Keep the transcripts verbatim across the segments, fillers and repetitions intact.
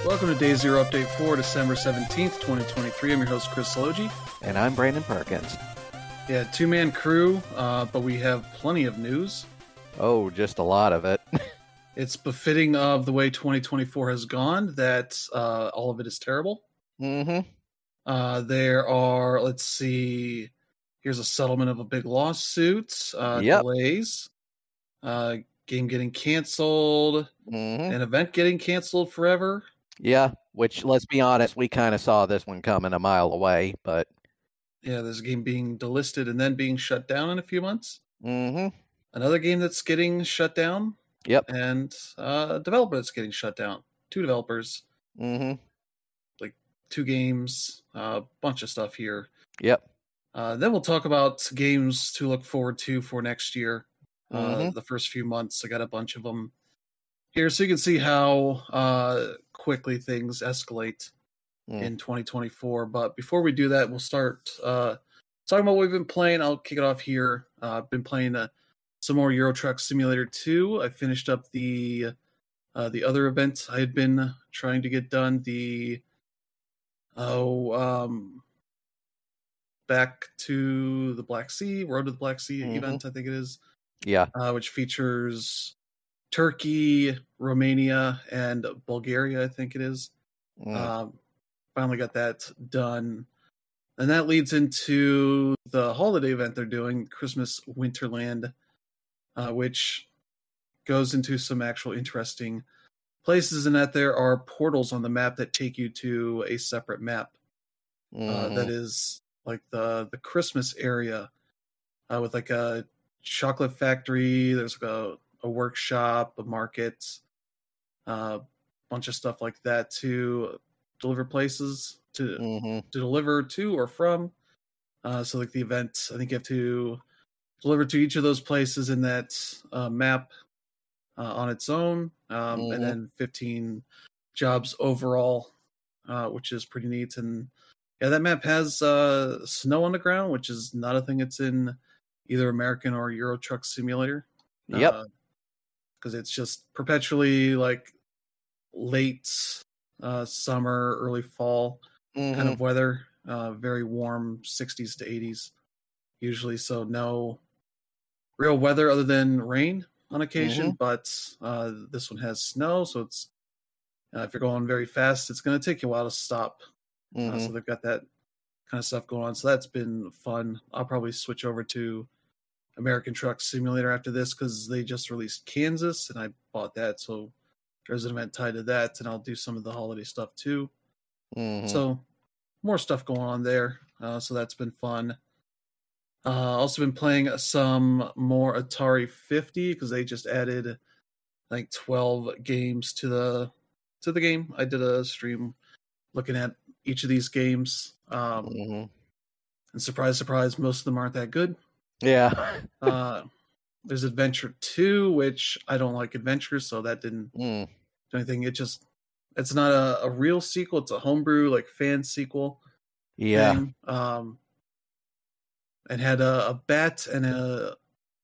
Welcome to Day Zero Update for December seventeenth, twenty twenty-three. I'm your host, Chris Sologi. And I'm Brandon Perkins. Yeah, two-man crew, uh, but we have plenty of news. Oh, just a lot of it. It's befitting of the way twenty twenty-four has gone that uh, all of it is terrible. Mm-hmm. Uh, there are, let's see, here's a settlement of a big lawsuit, uh, Yep. delays, uh, game getting canceled, Mm-hmm. an event getting canceled forever. Yeah, which, let's be honest, we kind of saw this one coming a mile away, but... Yeah, there's a game being delisted and then being shut down in a few months. Mm-hmm. Another game that's getting shut down. Yep. And uh, a developer that's getting shut down. Two developers. Mm-hmm. Like two games. A uh, bunch of stuff here. Yep. Uh, then we'll talk about games to look forward to for next year. Uh, mm-hmm. The first few months, I got a bunch of them here, so you can see how uh, quickly things escalate mm. in twenty twenty-four. But before we do that, we'll start uh, talking about what we've been playing. I'll kick it off here. Uh, I've been playing uh, some more Euro Truck Simulator two. I finished up the uh, the other event I had been trying to get done. The oh, um, Back to the Black Sea, Road to the Black Sea mm-hmm. event, I think it is. Yeah, uh, which features Turkey, Romania, and Bulgaria, I think it is. Mm. Um, finally got that done. And that leads into the holiday event they're doing, Christmas Winterland, uh, which goes into some actual interesting places, in that there are portals on the map that take you to a separate map. Mm-hmm. Uh, that is like the, the Christmas area uh, with like a chocolate factory. There's like a a workshop, a market, a uh, bunch of stuff like that to deliver places to mm-hmm. to deliver to or from. Uh, so like the event, I think you have to deliver to each of those places in that uh, map uh, on its own, um, mm-hmm. and then fifteen jobs overall, uh, which is pretty neat. And yeah, that map has uh, snow on the ground, which is not a thing that's in either American or Euro Truck Simulator. Yep. Uh, because it's just perpetually like late uh, summer, early fall mm-hmm. kind of weather. Uh, very warm, sixties to eighties usually. So no real weather other than rain on occasion. Mm-hmm. But uh, this one has snow, so it's uh, if you're going very fast, it's going to take you a while to stop. Mm-hmm. Uh, so they've got that kind of stuff going on. So that's been fun. I'll probably switch over to American Truck Simulator after this because they just released Kansas and I bought that, so there's an event tied to that, and I'll do some of the holiday stuff too. Mm-hmm. So more stuff going on there, uh, so that's been fun. Uh, also been playing some more Atari fifty because they just added like twelve games to the to the game. I did a stream looking at each of these games, um, mm-hmm. and surprise, surprise, most of them aren't that good. Yeah. uh, there's Adventure two, which I don't like adventures, so that didn't mm. do anything. It just, it's not a, a real sequel. It's a homebrew, like, fan sequel. Yeah. Thing. Um, and had a, a bat and a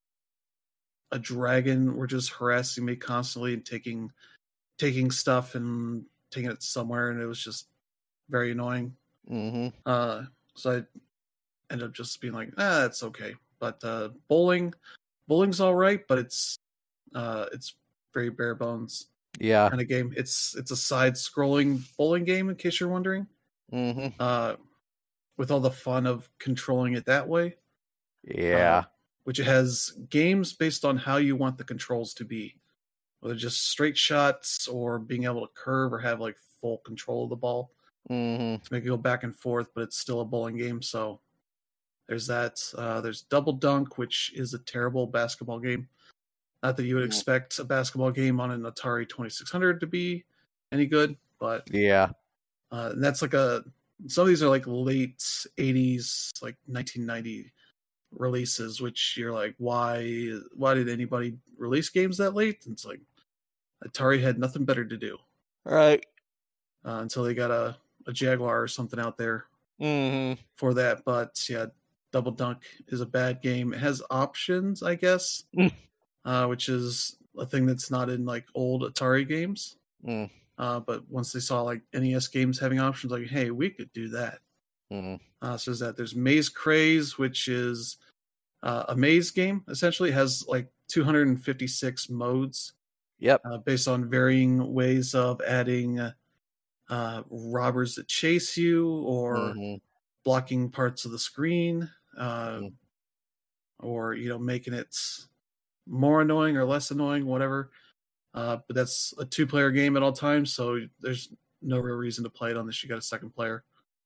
a dragon were just harassing me constantly and taking taking stuff and taking it somewhere, and it was just very annoying. Mm-hmm. Uh, so I ended up just being like, ah, it's okay. But uh, bowling, bowling's all right, but it's uh, it's very bare bones. Yeah, kind of game. It's it's a side-scrolling bowling game, in case you're wondering. Mm-hmm. Uh, with all the fun of controlling it that way. Yeah, uh, which has games based on how you want the controls to be, whether just straight shots or being able to curve or have like full control of the ball mm-hmm. to make it go back and forth. But it's still a bowling game, so. There's that. Uh, there's Double Dunk, which is a terrible basketball game. Not that you would expect a basketball game on an Atari twenty-six hundred to be any good, but yeah. Uh, and that's like a. Some of these are like late eighties, like nineteen ninety releases, which you're like, why? Why did anybody release games that late? And it's like Atari had nothing better to do, right? Uh, until they got a, a Jaguar or something out there mm-hmm. for that. But yeah. Double Dunk is a bad game. It has options, I guess, uh, which is a thing that's not in like old Atari games. Mm. Uh, but once they saw like N E S games having options, like, hey, we could do that. Mm-hmm. Uh, so there's that. There's Maze Craze, which is uh, a maze game. Essentially, it has like two hundred fifty-six modes. Yep. Uh, based on varying ways of adding uh, robbers that chase you or Mm-hmm. blocking parts of the screen, uh, Mm-hmm. or you know making it more annoying or less annoying, whatever. Uh, but that's a two-player game at all times, so there's no real reason to play it unless you got a second player.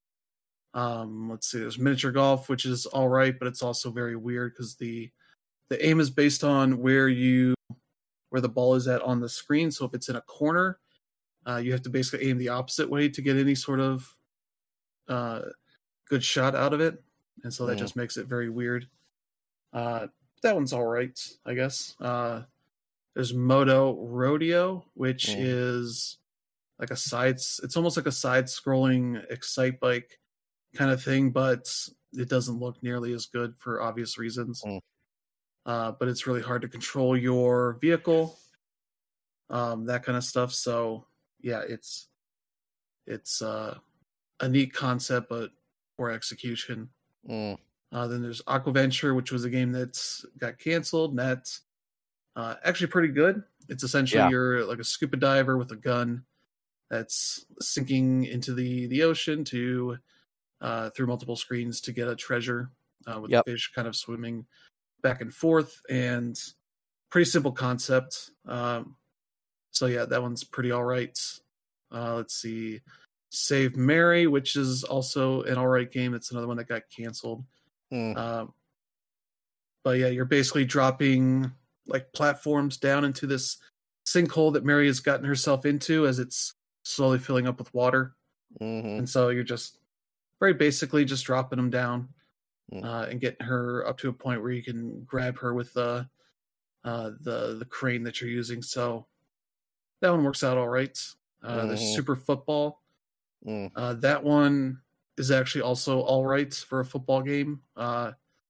Um, let's see, there's miniature golf, which is all right, but it's also very weird because the the aim is based on where you where the ball is at on the screen. So if it's in a corner, uh, you have to basically aim the opposite way to get any sort of uh, good shot out of it, and so that Mm. just makes it very weird. Uh, that one's all right, I guess. Uh, there's Moto Rodeo, which Mm. is like a side. It's almost like a side-scrolling Excite Bike kind of thing, but it doesn't look nearly as good for obvious reasons. Mm. Uh, but it's really hard to control your vehicle, um, that kind of stuff. So yeah, it's it's uh, a neat concept, but poor execution. Mm. Uh, then there's Aquaventure, which was a game that's got canceled. And that's uh, actually pretty good. It's essentially Yeah. you're like a scuba diver with a gun that's sinking into the the ocean to uh, through multiple screens to get a treasure, uh, with Yep. the fish kind of swimming back and forth, and pretty simple concept. Um, so yeah, that one's pretty all right. Uh, let's see, Save Mary, which is also an all right game. It's another one that got canceled. Mm. Um, but yeah, you're basically dropping like platforms down into this sinkhole that Mary has gotten herself into as it's slowly filling up with water. Mm-hmm. And so you're just very basically just dropping them down, Mm. uh, and getting her up to a point where you can grab her with the uh, the the crane that you're using. So that one works out all right. Uh, There's Mhm. Super Football. Mm. Uh, that one is actually also all right for a football game. Uh,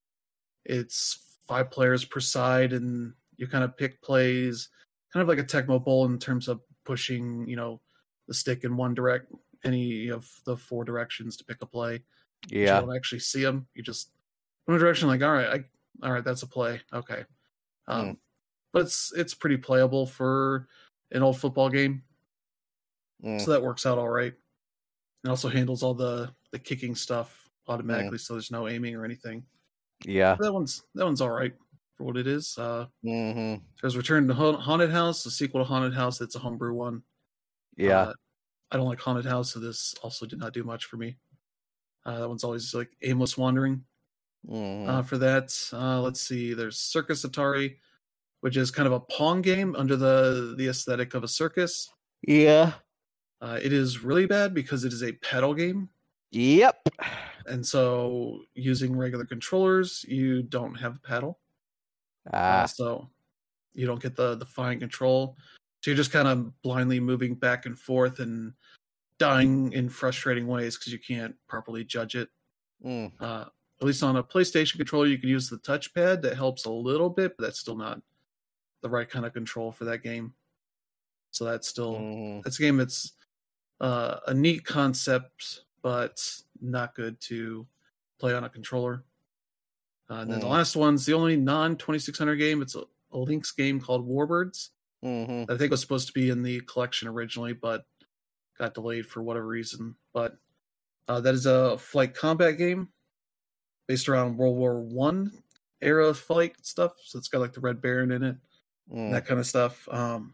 it's five players per side, and you kind of pick plays, kind of like a Tecmo Bowl in terms of pushing, you know, the stick in one direct, any of the four directions to pick a play. You Yeah. don't actually see them. You just one direction, like, all right, I, all right, that's a play. Okay, um, Mm. but it's it's pretty playable for an old football game, Mm. so that works out all right. It also handles all the the kicking stuff automatically, so there's no aiming or anything. Yeah. That one's that one's all right for what it is. Uh, Mm-hmm. there's Return to Ha- Haunted House, the sequel to Haunted House. It's a homebrew one. Yeah. Uh, I don't like Haunted House, so this also did not do much for me. Uh, that one's always like aimless wandering. Mm-hmm. Uh, for that, uh, let's see. There's Circus Atari, which is kind of a Pong game under the the aesthetic of a circus. Yeah. Uh, it is really bad because it is a pedal game, Yep. and so using regular controllers, you don't have a pedal, Ah. uh, so you don't get the the fine control. So you're just kind of blindly moving back and forth and dying in frustrating ways because you can't properly judge it. Mm. Uh, at least on a PlayStation controller, you can use the touchpad. That helps a little bit, but that's still not the right kind of control for that game. So that's still Mm. that's a game that's uh, a neat concept, but not good to play on a controller. Uh, and then the Mm. last one's the only non twenty-six hundred game. It's a, a Lynx game called Warbirds. Mm-hmm. I think it was supposed to be in the collection originally, but got delayed for whatever reason. But uh, that is a flight combat game based around World War One era flight stuff. So it's got like the Red Baron in it, Mm. and that kind of stuff. Um,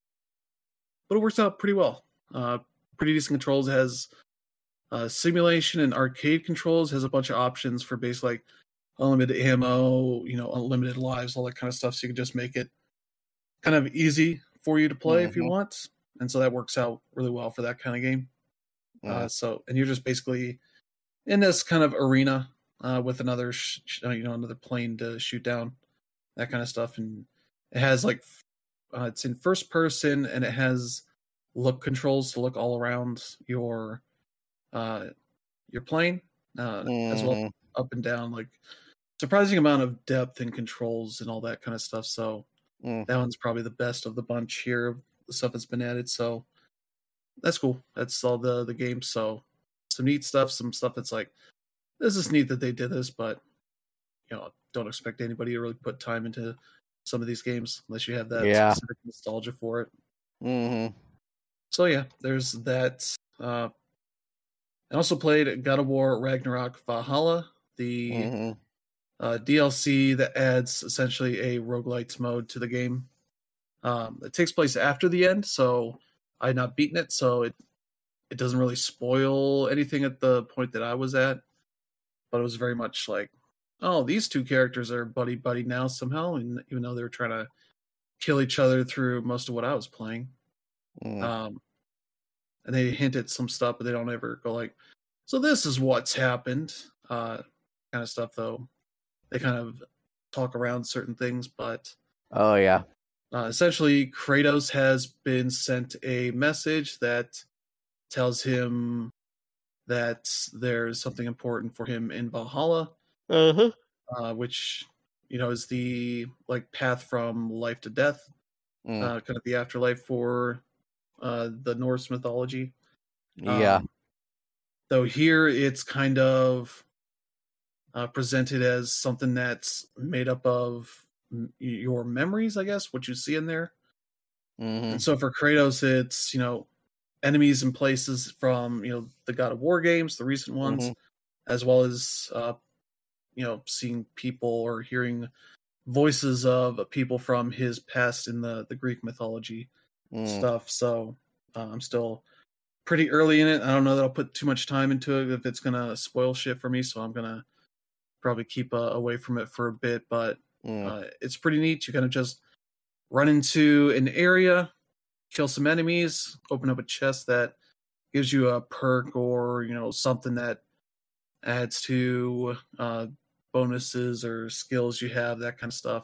but it works out pretty well. Uh, pretty decent controls. It has uh, simulation and arcade controls. It has a bunch of options for basically like unlimited ammo, you know, unlimited lives, all that kind of stuff. So you can just make it kind of easy for you to play if you Mhm. want. And so that works out really well for that kind of game. Uh, Mm. so, and you're just basically in this kind of arena uh, with another, sh- sh- you know, another plane to shoot down, that kind of stuff. And it has like, uh, it's in first person, and it has look controls to look all around your, uh, your plane, uh, as well Mhm. up and down, like surprising amount of depth and controls and all that kind of stuff. So Mm. that one's probably the best of the bunch here of the stuff that's been added. So that's cool. That's all the the games. So some neat stuff. Some stuff that's like, this is neat that they did this, but you know, don't expect anybody to really put time into some of these games unless you have that Yeah. specific nostalgia for it. Mm-hmm. So yeah, there's that. Uh, I also played God of War Ragnarok Valhalla, the Mm-hmm. uh, D L C that adds essentially a roguelite mode to the game. Um, it takes place after the end, so I had not beaten it, so it it doesn't really spoil anything at the point that I was at. But it was very much like, oh, these two characters are buddy buddy now somehow, and even though they were trying to kill each other through most of what I was playing. Mm. Um, and they hint at some stuff, but they don't ever go like, so this is what's happened. Uh, kind of stuff, though. They kind of talk around certain things, but Oh yeah. uh, essentially, Kratos has been sent a message that tells him that there's something important for him in Valhalla, Uh-huh. uh, which you know is the like path from life to death, Mm. uh, kind of the afterlife for uh, the Norse mythology. Yeah. Um, though here it's kind of uh, presented as something that's made up of m- your memories, I guess, what you see in there. Mm-hmm. And so for Kratos, it's, you know, enemies and places from, you know, the God of War games, the recent ones, Mm-hmm. as well as, uh, you know, seeing people or hearing voices of people from his past in the, the Greek mythology Mm. stuff. So uh, I'm still pretty early in it. I don't know that I'll put too much time into it if it's going to spoil shit for me. So I'm going to probably keep uh, away from it for a bit. But Mm. uh, it's pretty neat. You kind of just run into an area, kill some enemies, open up a chest that gives you a perk or, you know, something that adds to uh, bonuses or skills you have, that kind of stuff.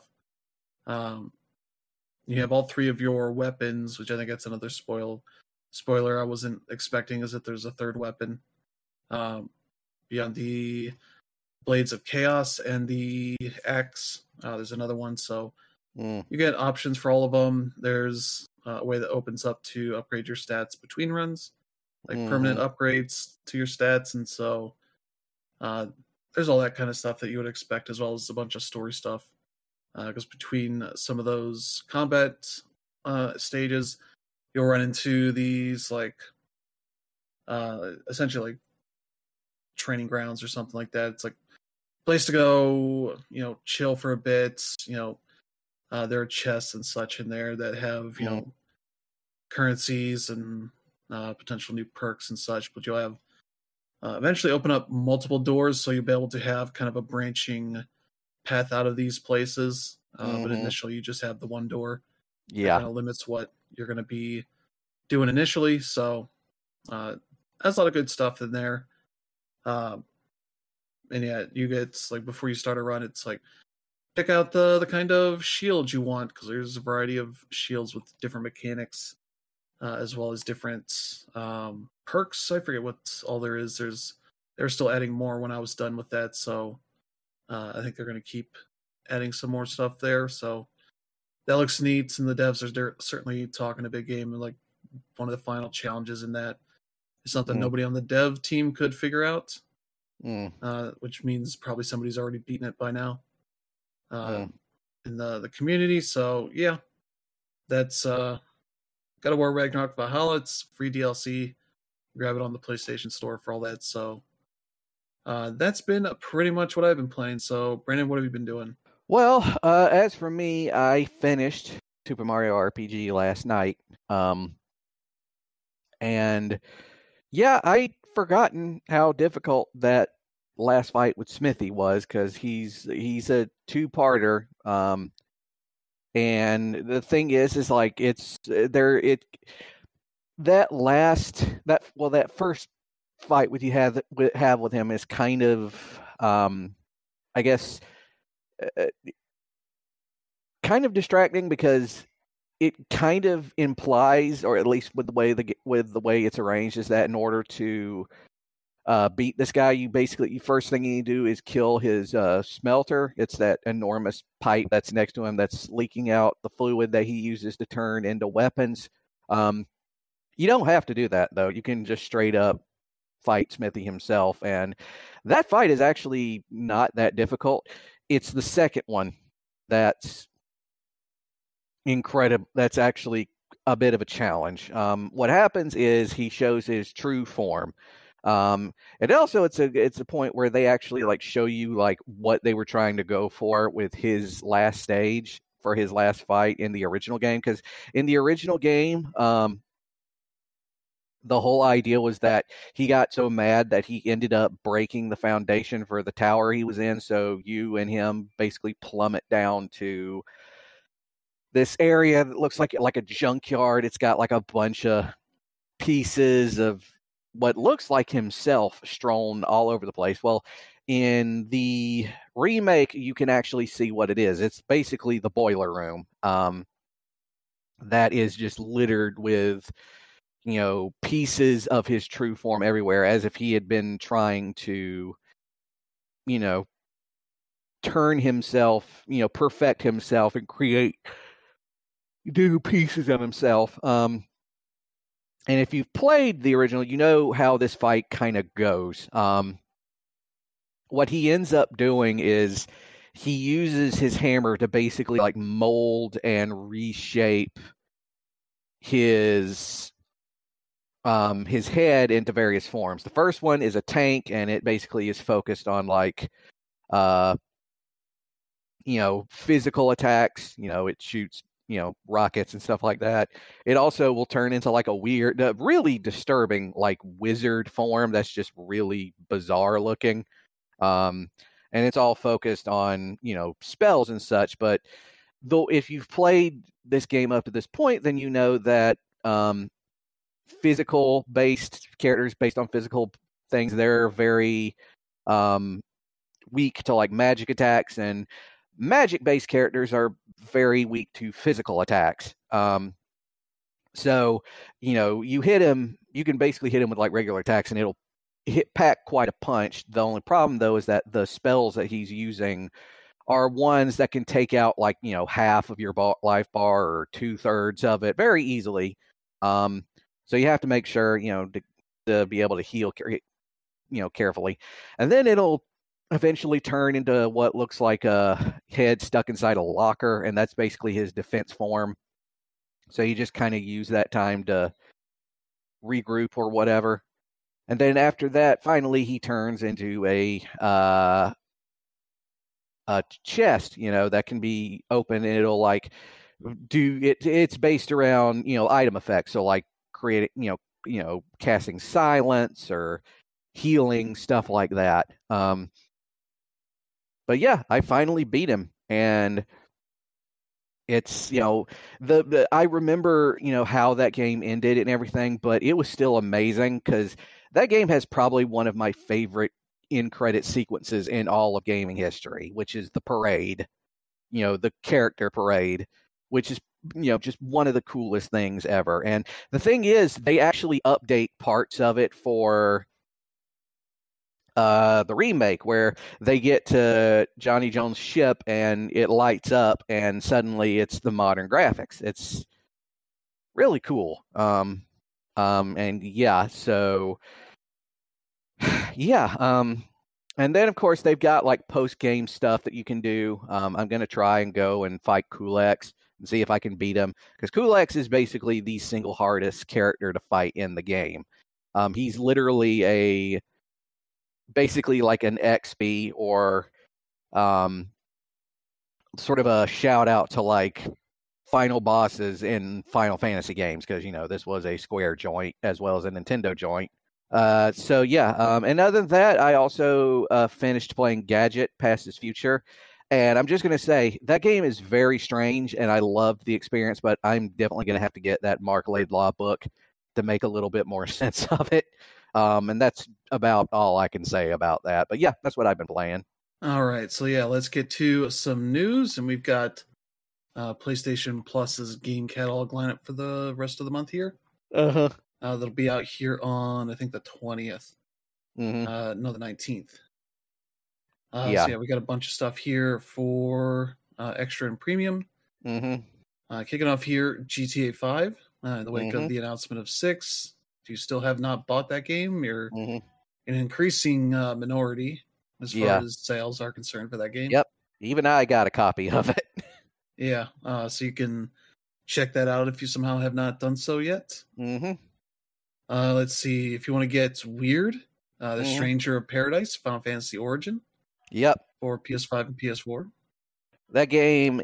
Um, you have all three of your weapons, which I think that's another spoil spoiler I wasn't expecting, is that there's a third weapon um, beyond the Blades of Chaos and the axe. Uh, there's another one, so Mm. you get options for all of them. There's uh, a way that opens up to upgrade your stats between runs, like Mm-hmm. permanent upgrades to your stats, and so uh, there's all that kind of stuff that you would expect, as well as a bunch of story stuff. Because uh, between some of those combat uh, stages, you'll run into these like uh, essentially like training grounds or something like that. It's like a place to go, you know, chill for a bit. You know, uh, there are chests and such in there that have you Mm. know currencies and uh, potential new perks and such. But you'll have uh, eventually open up multiple doors, so you'll be able to have kind of a branching path out of these places. Uh, Mm-hmm. But initially, you just have the one door. Yeah. That kind of limits what you're going to be doing initially. So uh, that's a lot of good stuff in there. Um, and yeah, you get like before you start a run, it's like pick out the the kind of shield you want, because there's a variety of shields with different mechanics, uh, as well as different um, perks. I forget what all there is. There's they're still adding more when I was done with that, so uh, I think they're going to keep adding some more stuff there. So that looks neat, and the devs are certainly talking a big game. And like one of the final challenges in that is something Mm. nobody on the dev team could figure out, Mm. uh, which means probably somebody's already beaten it by now uh, Mm. in the the community. So yeah, that's uh, God of War Ragnarok Valhalla. It's free D L C. Grab it on the PlayStation Store for all that. So uh, that's been pretty much what I've been playing. So Brandon, what have you been doing? Well, uh, as for me, I finished Super Mario R P G last night. Um, and yeah, I'd forgotten how difficult that last fight with Smithy was, because he's he's a two-parter. Um, and the thing is, is like it's there. It that last that well that first fight with you have have with him is kind of um, I guess. Uh, kind of distracting, because it kind of implies, or at least with the way the with the way it's arranged, is that in order to uh, beat this guy, you basically the first thing you do is kill his uh, smelter. It's that enormous pipe that's next to him that's leaking out the fluid that he uses to turn into weapons. Um, You don't have to do that, though. You can just straight up fight Smithy himself, and that fight is actually not that difficult. It's the second one that's incredible. That's actually a bit of a challenge. Um, what happens is he shows his true form. Um, and also it's a it's a point where they actually like show you like what they were trying to go for with his last stage for his last fight in the original game. Because in the original game, um, the whole idea was that he got so mad that he ended up breaking the foundation for the tower he was in. So you and him basically plummet down to this area that looks like like a junkyard. It's got like a bunch of pieces of what looks like himself strewn all over the place. Well, in the remake, you can actually see what it is. It's basically the boiler room um, that is just littered with, you know, pieces of his true form everywhere, as if he had been trying to, you know, turn himself, you know, perfect himself and create new pieces of himself. Um, And if you've played the original, you know how this fight kind of goes. Um, what he ends up doing is he uses his hammer to basically like mold and reshape his um, his head into various forms. The first one is a tank, and it basically is focused on like uh, you know, physical attacks. You know, it shoots, you know, rockets and stuff like that. It also will turn into like a weird, uh, really disturbing, like wizard form that's just really bizarre looking. Um, and it's all focused on, you know, spells and such. But though, if you've played this game up to this point, then you know that um, physical based characters based on physical things, they're very um, weak to like magic attacks, and magic based characters are very weak to physical attacks. Um, so, you know, you hit him, you can basically hit him with like regular attacks and it'll hit pack quite a punch. The only problem though is that the spells that he's using are ones that can take out like, you know, half of your bar, life bar or two thirds of it very easily. Um, so you have to make sure, you know, to, to be able to heal, you know, carefully. And then it'll eventually turn into what looks like a head stuck inside a locker, and that's basically his defense form. So you just kind of use that time to regroup or whatever. And then after that, finally he turns into a uh, a chest, you know, that can be open, and it'll like do it. It's based around, you know, item effects. So like creating, you know, you know, casting silence or healing, stuff like that. Um, but yeah, I finally beat him, and it's, you know, the, the I remember, you know, how that game ended and everything, but it was still amazing because that game has probably one of my favorite in credit sequences in all of gaming history, which is the parade, you know, the character parade, which is, you know, just one of the coolest things ever. And the thing is, they actually update parts of it for uh, the remake, where they get to Johnny Jones' ship and it lights up and suddenly it's the modern graphics. It's really cool. Um, um, and yeah, so yeah. Um, and then of course they've got like post game stuff that you can do. Um, I'm gonna try and go and fight Kulex and see if I can beat him, because Kulex is basically the single hardest character to fight in the game. Um, he's literally a basically like an X P or um, sort of a shout out to like final bosses in Final Fantasy games, because, you know, this was a Square joint as well as a Nintendo joint. Uh, so yeah, um, and other than that, I also uh, finished playing Gadget: Past Is Future, and I'm just gonna say that game is very strange, and I loved the experience, but I'm definitely gonna have to get that Mark Laidlaw book to make a little bit more sense of it. Um, and that's about all I can say about that. But yeah, that's what I've been playing. All right, so yeah, let's get to some news, and we've got uh, PlayStation Plus's game catalog lineup for the rest of the month here. Uh-huh. Uh, that'll be out here on, I think, the twentieth. Mm-hmm. Uh, no, the nineteenth. Uh, Yeah. So yeah, we got a bunch of stuff here for uh, extra and premium. Mm-hmm. Uh, kicking off here, G T A five. uh, in the wake Mhm. of the announcement of six. If you still have not bought that game, you're Mhm. an increasing uh, minority as far Yeah. as sales are concerned for that game. Yep. Even I got a copy of it. Yeah, uh, so you can check that out if you somehow have not done so yet. Mhm. Uh, let's see, if you want to get weird, uh, The Mhm. Stranger of Paradise, Final Fantasy Origin Yep. for P S five and P S four. That game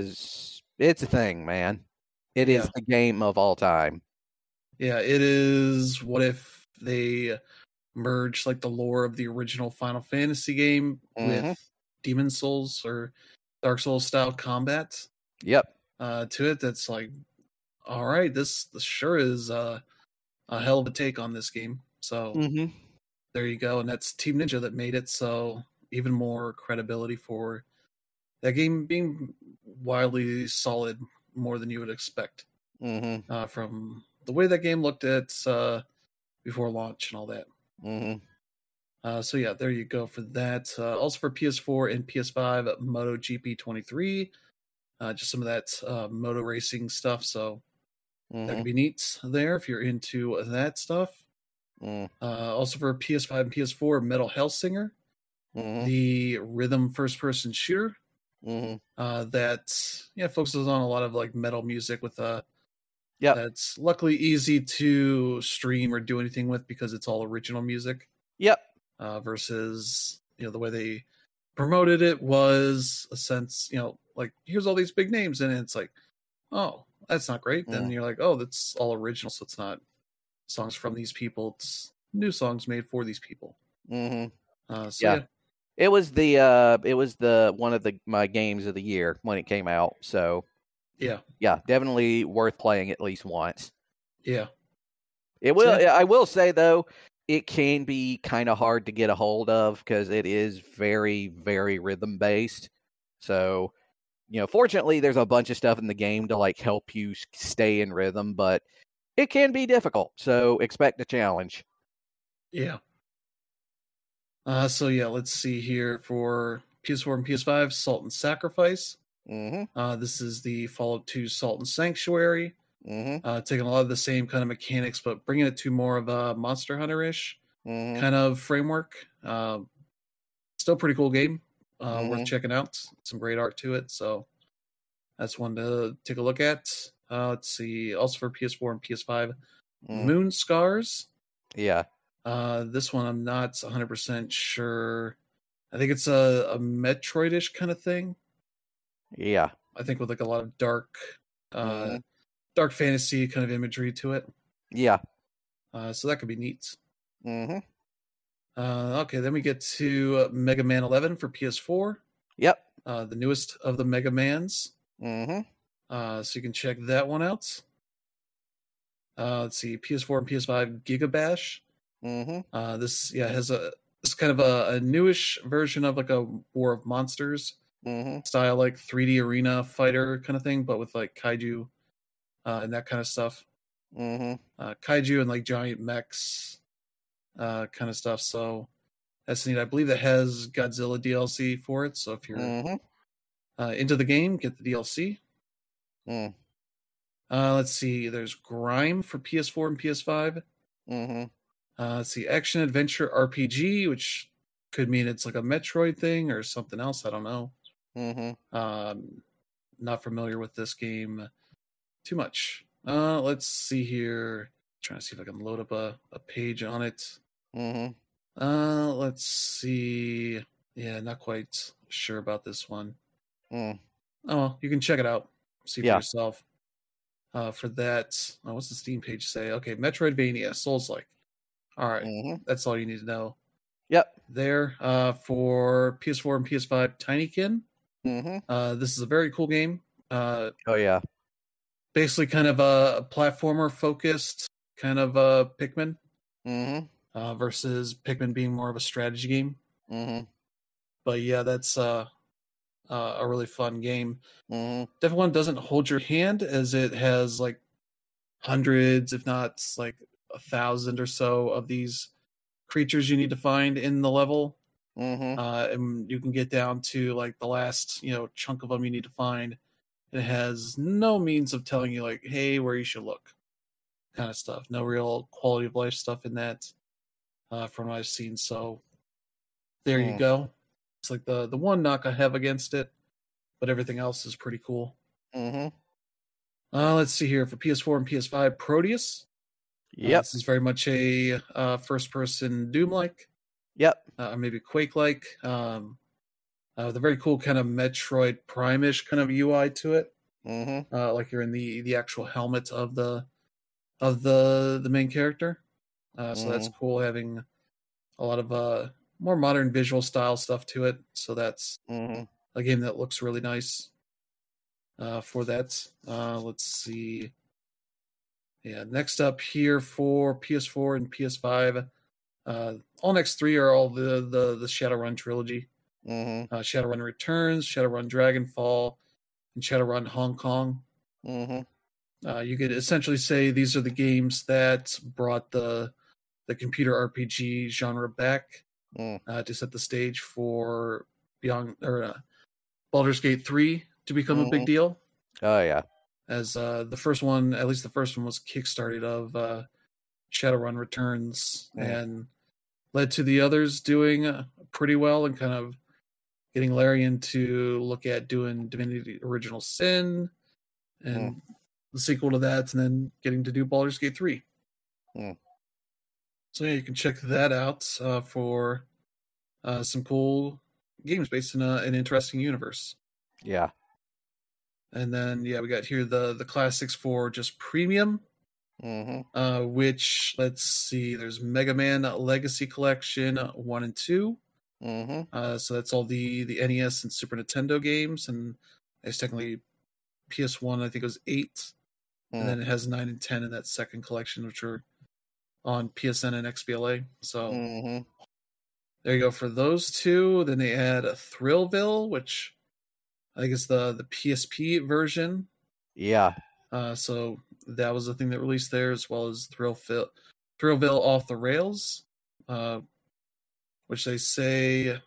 is it's a thing, man. It is Yeah. the game of all time. Yeah, it is. What if they merge like the lore of the original Final Fantasy game with Mhm. Demon Souls or Dark Souls style combat Yep. uh, to it? That's like, all right, this, this sure is uh, a hell of a take on this game. So Mhm. there you go. And that's Team Ninja that made it. So even more credibility for that game being wildly solid, more than you would expect Mhm. uh, from the way that game looked at uh, before launch and all that. Mhm. Uh, so yeah, there you go for that. Uh, also for P S four and P S five, MotoGP twenty-three, uh, just some of that uh, moto racing stuff. So that could Mhm. be neat there if you're into that stuff. Mhm. Uh, also for P S five and P S four, Metal Hellsinger, Mhm. the rhythm first-person shooter Mhm. uh, that yeah focuses on a lot of like metal music with uh Yep. that's luckily easy to stream or do anything with because it's all original music. Yep. Uh, versus you know the way they promoted it was a sense you know like here's all these big names and it's like oh that's not great. Then Mhm. you're like oh that's all original, so it's not songs from these people, it's new songs made for these people. Mhm. Uh, so Yeah. yeah, It was the uh it was the one of the my games of the year when it came out. So, yeah, yeah, definitely worth playing at least once. yeah. It So will yeah, I will say though, it can be kind of hard to get a hold of because it is very very rhythm based. So, you know, fortunately there's a bunch of stuff in the game to like help you s- stay in rhythm, but it can be difficult. So, expect a challenge. yeah. Uh, so yeah, let's see here for P S four and P S five, Salt and Sacrifice. Mhm. Uh, this is the follow-up to Salt and Sanctuary. Mhm. Uh, taking a lot of the same kind of mechanics, but bringing it to more of a Monster Hunter-ish Mhm. kind of framework. Uh, still pretty cool game, uh, worth Mhm. checking out. Some great art to it, so that's one to take a look at. Uh, let's see, also for P S four and P S five, Mm. Moon Scars. Yeah. Uh, this one I'm not one hundred percent sure. I think it's a, a Metroid-ish kind of thing. Yeah. I think with like a lot of dark, uh, Mhm. dark fantasy kind of imagery to it. Yeah. Uh, so that could be neat. Mhm. Uh, okay, then we get to Mega Man eleven for P S four, Yep. uh, the newest of the Mega Mans. Mhm. Uh, so you can check that one out. Uh, let's see, P S four and P S five Giga Bash. Mhm. Uh, this yeah has a it's kind of a, a newish version of like a War of Monsters Mhm. style, like three D arena fighter kind of thing, but with like kaiju uh, and that kind of stuff. Mhm. Uh, kaiju and like giant mechs uh, kind of stuff. So that's neat. I believe it has Godzilla D L C for it. So if you're Mhm. uh, into the game, get the D L C. Mm. Uh, let's see. There's Grime for P S four and P S five. Mhm. Uh, let's see. Action Adventure R P G, which could mean it's like a Metroid thing or something else. I don't know. Mhm. Um, not familiar with this game too much. Uh, let's see here. Trying to see if I can load up a, a page on it. Mhm. Uh, let's see. Yeah, not quite sure about this one. Mm. Oh, well, you can check it out. See for Yeah. yourself. Uh, for that, oh, what's the Steam page say? Okay, Metroidvania, Souls-like. All right, Mhm. that's all you need to know. Yep. There, uh, for P S four and P S five, Tinykin. Mhm. Uh, this is a very cool game. Uh, Oh yeah. basically, kind of a platformer focused, kind of a Pikmin, Mhm. uh, versus Pikmin being more of a strategy game. Mhm. But yeah, that's uh, uh, a really fun game. Mhm. Definitely one doesn't hold your hand as it has like hundreds, if not like a thousand or so of these creatures you need to find in the level. Mhm. Uh, and you can get down to like the last, you know, chunk of them you need to find. It has no means of telling you like, hey, where you should look. kind of stuff. No real quality of life stuff in that uh, from what I've seen. So there you Mm. go. It's like the the one knock I have against it, but everything else is pretty cool. Mm-hmm. Uh, let's see here for P S four and P S five, Proteus. Uh, Yep. this is very much a uh, first-person Doom-like, Yep. uh, or maybe Quake-like, um, uh, with a very cool kind of Metroid Prime-ish kind of U I to it. Mm-hmm. Uh, like you're in the the actual helmet of the of the the main character. Uh, so that's Mm-hmm. cool, having a lot of uh, more modern visual style stuff to it. So that's Mm-hmm. a game that looks really nice uh, for that. Uh, let's see. Yeah, next up here for P S four and P S five, uh, all next three are all the the, the Shadowrun trilogy. Mm-hmm. Uh, Shadowrun Returns, Shadowrun Dragonfall, and Shadowrun Hong Kong. Mm-hmm. Uh, you could essentially say these are the games that brought the the computer R P G genre back Mm. uh, to set the stage for Beyond or uh, Baldur's Gate three to become a big Mm-hmm. deal. Oh yeah. As uh, the first one, at least the first one, was kickstarted of uh, Shadowrun Returns Mm. and led to the others doing uh, pretty well and kind of getting Larian to look at doing Divinity Original Sin and Mm. the sequel to that, and then getting to do Baldur's Gate three. Mm. So yeah, you can check that out uh, for uh, some cool games based in a, an interesting universe. Yeah. And then yeah, we got here the the classics for just premium, Mm-hmm. uh, which let's see, there's Mega Man Legacy Collection one and two. Mm-hmm. Uh, so that's all the the N E S and Super Nintendo games, and it's technically P S one. I think it was eight, Mm. and then it has nine and ten in that second collection, which are on P S N and X B L A. So Mm-hmm. there you go for those two. Then they add a Thrillville, which I think is the the P S P version. Yeah. Uh, so that was the thing that released there, as well as Thrillville, Thrillville Off the Rails, uh, which they say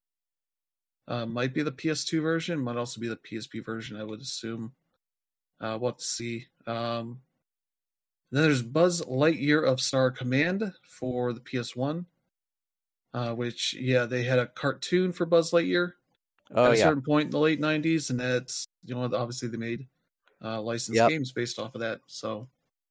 uh, might be the P S two version, might also be the P S P version, I would assume. Uh, we'll have to see. Um, then there's Buzz Lightyear of Star Command for the P S one, uh, which, yeah, they had a cartoon for Buzz Lightyear Oh at a yeah. certain point in the late nineties, and that's, you know, obviously they made uh, licensed Yep. games based off of that. So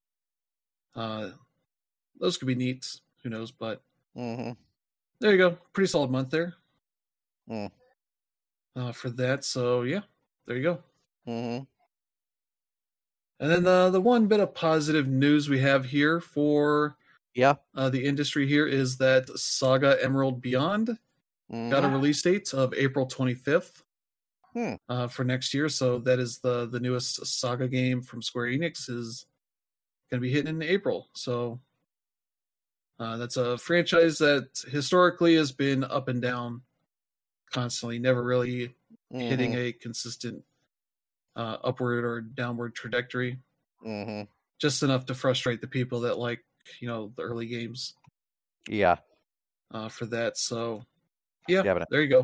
uh, those could be neat. Who knows? But Mm-hmm. there you go. Pretty solid month there Mm. uh, for that. So yeah, there you go. Mm-hmm. And then the the one bit of positive news we have here for Yeah. uh, the industry here is that Saga Emerald Beyond Mm-hmm. got a release date of April twenty-fifth Hmm. uh, for next year. So that is the the newest Saga game from Square Enix is going to be hitting in April. So uh, that's a franchise that historically has been up and down constantly, never really Mm-hmm. hitting a consistent uh, upward or downward trajectory. Mm-hmm. Just enough to frustrate the people that like, you know, the early games Yeah. uh, for that. So yeah, Yeah, but- there you go.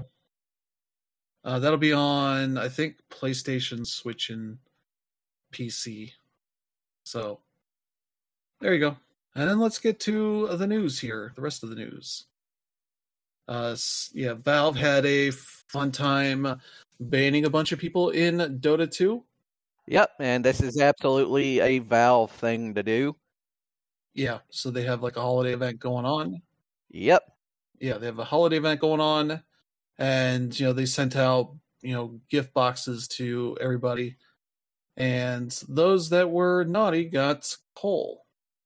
Uh, that'll be on, I think, PlayStation, Switch, and P C. So there you go. And then let's get to the news here, the rest of the news. Uh, s- yeah, Valve had a fun time banning a bunch of people in Dota two. Yep, and this is absolutely a Valve thing to do. Yeah, so they have like a holiday event going on. Yep. Yeah, they have a holiday event going on, and you know they sent out you know gift boxes to everybody, and those that were naughty got coal.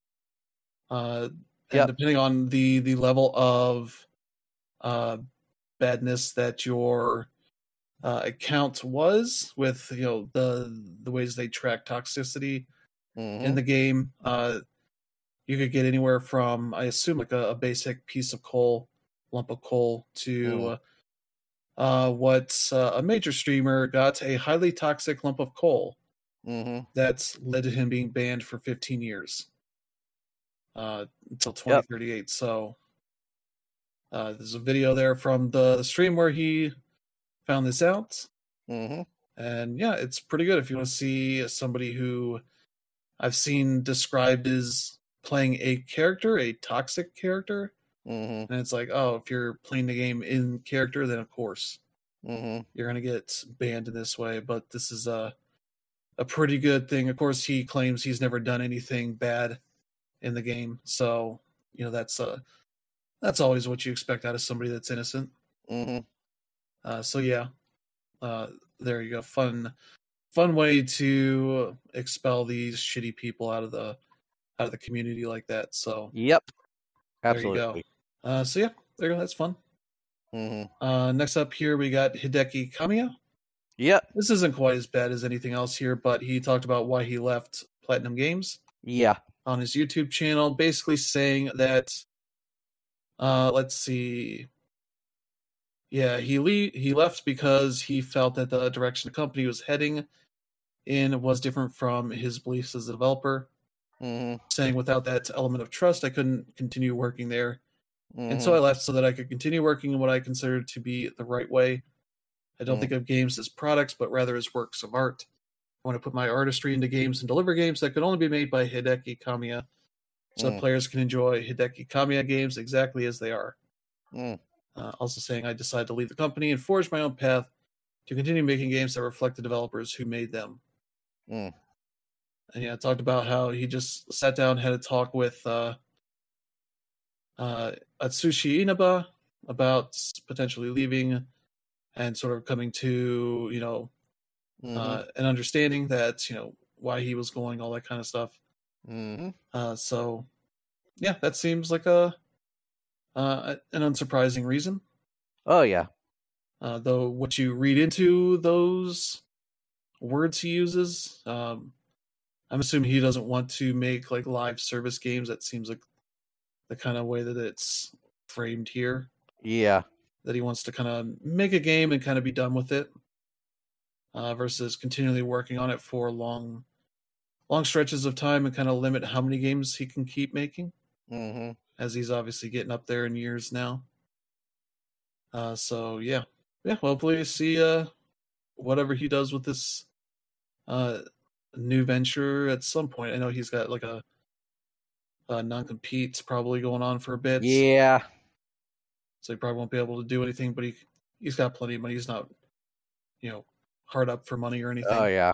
Uh, and Yep. depending on the the level of uh, badness that your uh, account was, with you know the the ways they track toxicity Mm-hmm. in the game, uh, you could get anywhere from, I assume, like a, a basic piece of coal, lump of coal, to Mm. uh, what uh, a major streamer got a highly toxic lump of coal Mm-hmm. that's led to him being banned for fifteen years uh, until twenty thirty-eight. Yep. So uh, there's a video there from the, the stream where he found this out. Mm-hmm. And yeah, it's pretty good if you want to see somebody who I've seen described as playing a character, a toxic character. Mm-hmm. And it's like, oh, if you're playing the game in character, then of course Mm-hmm. you're going to get banned in this way. But this is a, a pretty good thing. Of course, he claims he's never done anything bad in the game. So, you know, that's uh, that's always what you expect out of somebody that's innocent. Mm-hmm. Uh, so, yeah, uh, there you go. Fun, fun way to expel these shitty people out of the out of the community like that. So, Yep. Absolutely. Absolutely. There you go. Uh, so, yeah, there you go. That's fun. Mm-hmm. Uh, next up here, we got Hideki Kamiya. Yep. This isn't quite as bad as anything else here, but he talked about why he left Platinum Games. Yeah. On his YouTube channel, basically saying that, uh, let's see, yeah, he le- he left because he felt that the direction the company was heading in was different from his beliefs as a developer. Mm-hmm. Saying without that element of trust, I couldn't continue working there. Mm-hmm. And so I left so that I could continue working in what I considered to be the right way. I don't Mm. think of games as products, but rather as works of art. I want to put my artistry into games and deliver games that could only be made by Hideki Kamiya, so Mm. players can enjoy Hideki Kamiya games exactly as they are. Mm. Uh, also saying I decided to leave the company and forge my own path to continue making games that reflect the developers who made them. Mm. And yeah, talked about how he just sat down, had a talk with uh, uh, Atsushi Inaba about potentially leaving and sort of coming to, you know, Mm-hmm. uh, an understanding that, you know, why he was going, all that kind of stuff. Mm-hmm. Uh, so, yeah, that seems like a uh, an unsurprising reason. Oh, yeah. Uh, though what you read into those words he uses, um, I'm assuming he doesn't want to make like live service games. That seems like the kind of way that it's framed here. Yeah. That he wants to kind of make a game and kind of be done with it, uh, versus continually working on it for long, long stretches of time and kind of limit how many games he can keep making. Mm-hmm. As he's obviously getting up there in years now. Uh, so yeah, yeah. Hopefully, see uh, whatever he does with this uh, new venture at some point. I know he's got like a, a non-compete probably going on for a bit. Yeah. So he probably won't be able to do anything. But he he's got plenty of money. He's not, you know, hard up for money or anything. Oh, yeah.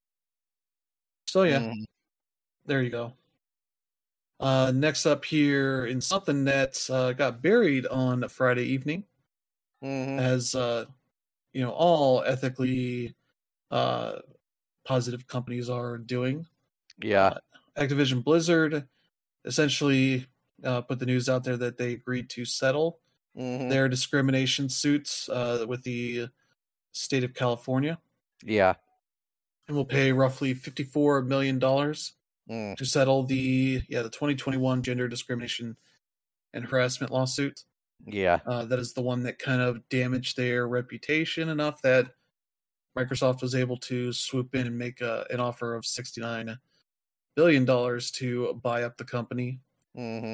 So yeah, Mm-hmm. there you go. Uh, next up here in something that uh, got buried on Friday evening, Mm-hmm. as uh, you know, all ethically uh, positive companies are doing. Yeah. Uh, Activision Blizzard essentially uh, put the news out there that they agreed to settle Mm-hmm. their discrimination suits uh, with the state of California, Yeah. and will pay roughly fifty-four million dollars Mm. to settle the yeah the twenty twenty-one gender discrimination and harassment lawsuit. Yeah. Uh, that is the one that kind of damaged their reputation enough that Microsoft was able to swoop in and make a, an offer of sixty-nine billion dollars to buy up the company. Mm-hmm.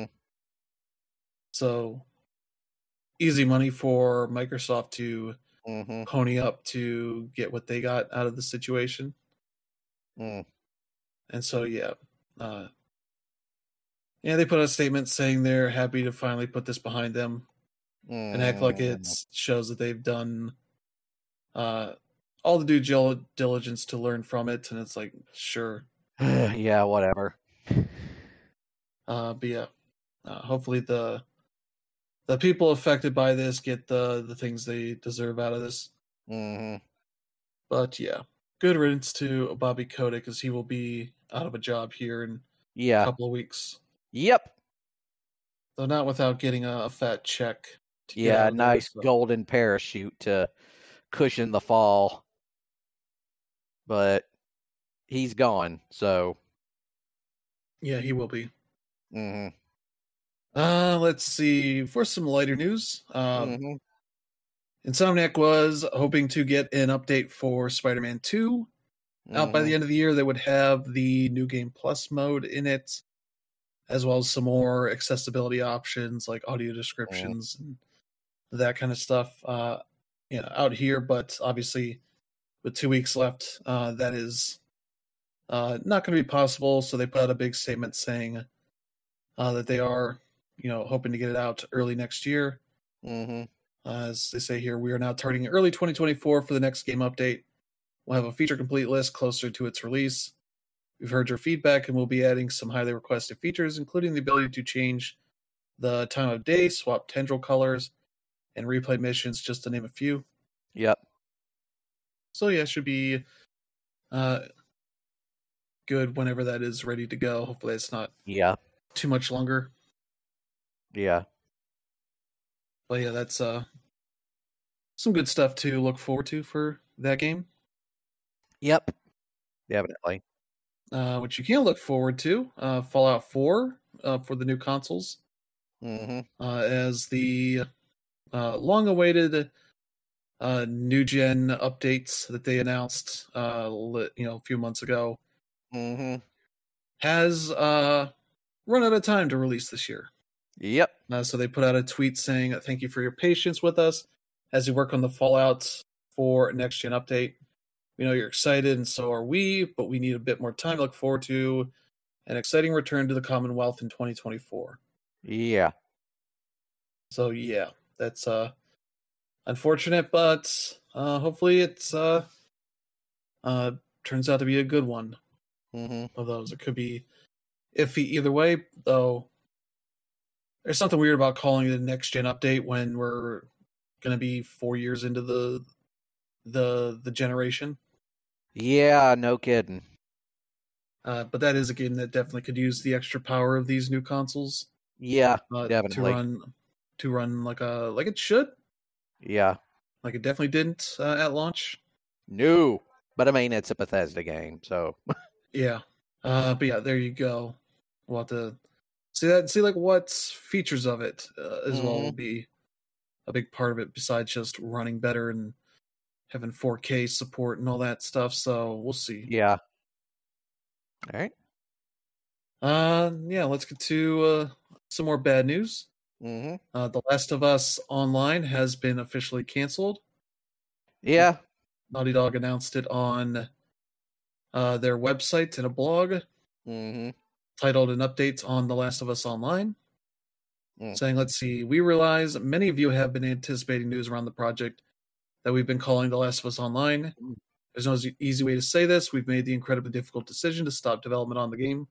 So easy money for Microsoft to Mm-hmm. pony up to get what they got out of the situation. Mm. And so, yeah. Uh, yeah, they put out a statement saying they're happy to finally put this behind them Mm. and act like it shows that they've done uh, all the due diligence to learn from it. And it's like, sure. Yeah, whatever. Uh, but yeah, uh, hopefully the the people affected by this get the the things they deserve out of this. Mm-hmm. But yeah, good riddance to Bobby Kotick, because he will be out of a job here in Yeah. a couple of weeks. Yep. Though not without getting a, a fat check. To get Yeah, out of there, nice so. golden parachute to cushion the fall. But he's gone, so. Yeah, he will be. Mm-hmm. Uh, let's see. For some lighter news, um, Mm-hmm. Insomniac was hoping to get an update for Spider-Man two out by the end of the year that would have the New Game Plus mode in it, as well as some more accessibility options like audio descriptions mm-hmm. and that kind of stuff. Uh, you know, out here, but obviously with two weeks left, uh, that is uh, not going to be possible. So they put out a big statement saying uh, that they are, you know, hoping to get it out early next year. Mm-hmm. Uh, as they say here, we are now targeting early twenty twenty-four for the next game update. We'll have a feature complete list closer to its release. We've heard your feedback, and we'll be adding some highly requested features, including the ability to change the time of day, swap tendril colors, and replay missions, just to name a few. Yep. So yeah, it should be uh, good whenever that is ready to go. Hopefully it's not Yeah. too much longer. Yeah. But yeah, that's uh, some good stuff to look forward to for that game. Yep. Definitely. Uh, which you can look forward to, uh, Fallout four uh, for the new consoles. Mm-hmm. Uh, as the uh, long-awaited uh, new gen updates that they announced, uh, you know, a few months ago, Mm-hmm. has uh, run out of time to release this year. Yep. Uh, so they put out a tweet saying, "Thank you for your patience with us as we work on the Fallout four next gen update. We know you're excited, and so are we, but we need a bit more time to look forward to an exciting return to the Commonwealth in twenty twenty-four." Yeah. So yeah, that's uh unfortunate, but uh hopefully it's uh uh turns out to be a good one Mm-hmm. of those. It could be iffy either way, though. There's something weird about calling it a next gen update when we're gonna be four years into the the the generation. Yeah, no kidding. Uh, but that is a game that definitely could use the extra power of these new consoles. Yeah, uh, definitely. to run to run like a like it should. Yeah. Like it definitely didn't uh, at launch. No. But I mean, it's a Bethesda game, so. Yeah. Uh, but yeah, there you go. We'll have to see that. See like what features of it uh, as well Mhm. will be a big part of it, besides just running better and having four K support and all that stuff. So we'll see. Yeah. All right. Uh, yeah. Let's get to uh, some more bad news. Mm-hmm. Uh, The Last of Us Online has been officially canceled. Yeah. Naughty Dog announced it on uh, their website in a blog Mm-hmm. titled "An Update on The Last of Us Online," Mm. saying, "Let's see, we realize many of you have been anticipating news around the project that we've been calling The Last of Us Online. Mm. There's no easy way to say this. We've made the incredibly difficult decision to stop development on the game.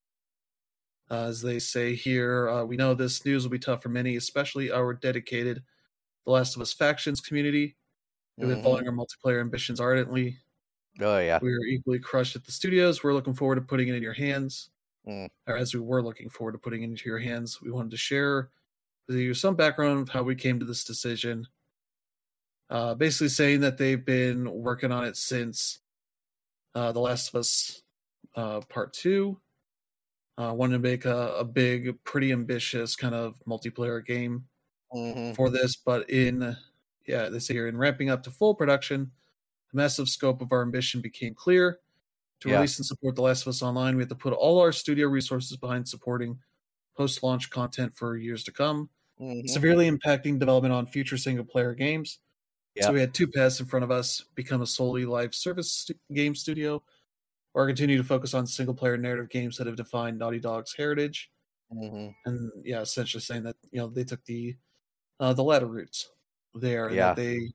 Uh, as they say here, uh, we know this news will be tough for many, especially our dedicated The Last of Us factions community, who've been Mhm. following our multiplayer ambitions ardently. Oh, yeah. We are equally crushed at the studios. We're looking forward to putting it in your hands." Mm. Or as we were looking forward to putting it into your hands. We wanted to share with you some background of how we came to this decision. Uh, basically saying that they've been working on it since uh, The Last of Us uh, Part two. Uh, wanted to make a, a big, pretty ambitious kind of multiplayer game Mm-hmm. for this, but in, yeah, they say here, in ramping up to full production, the massive scope of our ambition became clear. To Yeah. release and support The Last of Us Online, we have to put all our studio resources behind supporting post-launch content for years to come, Mm-hmm. severely impacting development on future single-player games. Yeah. So we had two paths in front of us: become a solely live service st- game studio, or continue to focus on single-player narrative games that have defined Naughty Dog's heritage. Mm-hmm. And yeah, essentially saying that, you know, they took the uh, the latter routes there, and Yeah. that they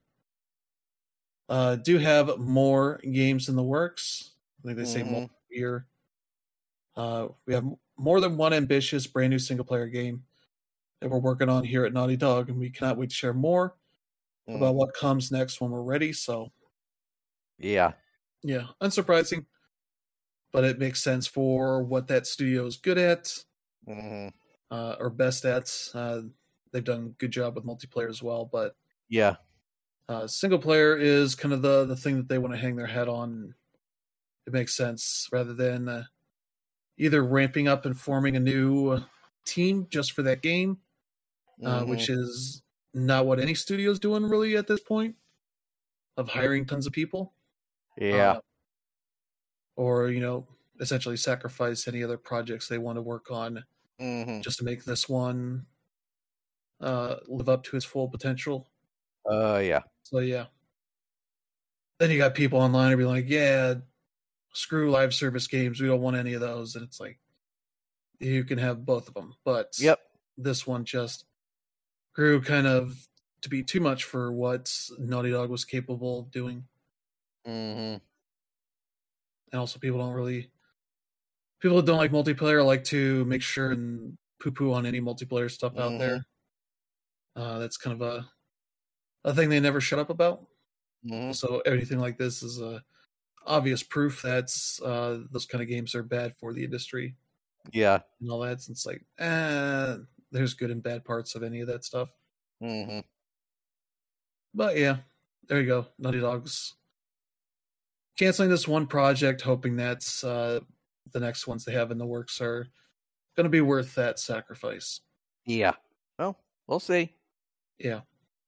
uh, do have more games in the works. I think they say Mhm. more here. Uh, we have more than one ambitious brand new single player game that we're working on here at Naughty Dog, and we cannot wait to share more Mm. about what comes next when we're ready. So Yeah. yeah, unsurprising, but it makes sense for what that studio is good at, Mm-hmm. uh, or best at. Uh, they've done a good job with multiplayer as well, but Yeah. uh, single player is kind of the the thing that they want to hang their head on. It makes sense rather than uh, either ramping up and forming a new team just for that game, uh, Mhm. which is not what any studio is doing really at this point, of hiring tons of people. Yeah. Uh, or, you know, essentially sacrifice any other projects they want to work on Mm-hmm. just to make this one uh, live up to its full potential. Uh, yeah. So, yeah. Then you got people online who be like, yeah, screw live service games. We don't want any of those. And it's like, you can have both of them. But Yep. this one just grew kind of to be too much for what Naughty Dog was capable of doing. Mm-hmm. And also, people don't really, people that don't like multiplayer like to make sure and poo-poo on any multiplayer stuff Mm-hmm. out there. Uh, that's kind of a a thing they never shut up about. Mm-hmm. So anything like this is a obvious proof that uh, those kind of games are bad for the industry. Yeah. And all that. And it's like, eh, there's good and bad parts of any of that stuff. Mm-hmm. But yeah, there you go. Naughty Dog's canceling this one project, hoping that uh, the next ones they have in the works are going to be worth that sacrifice. Yeah. Well, we'll see. Yeah.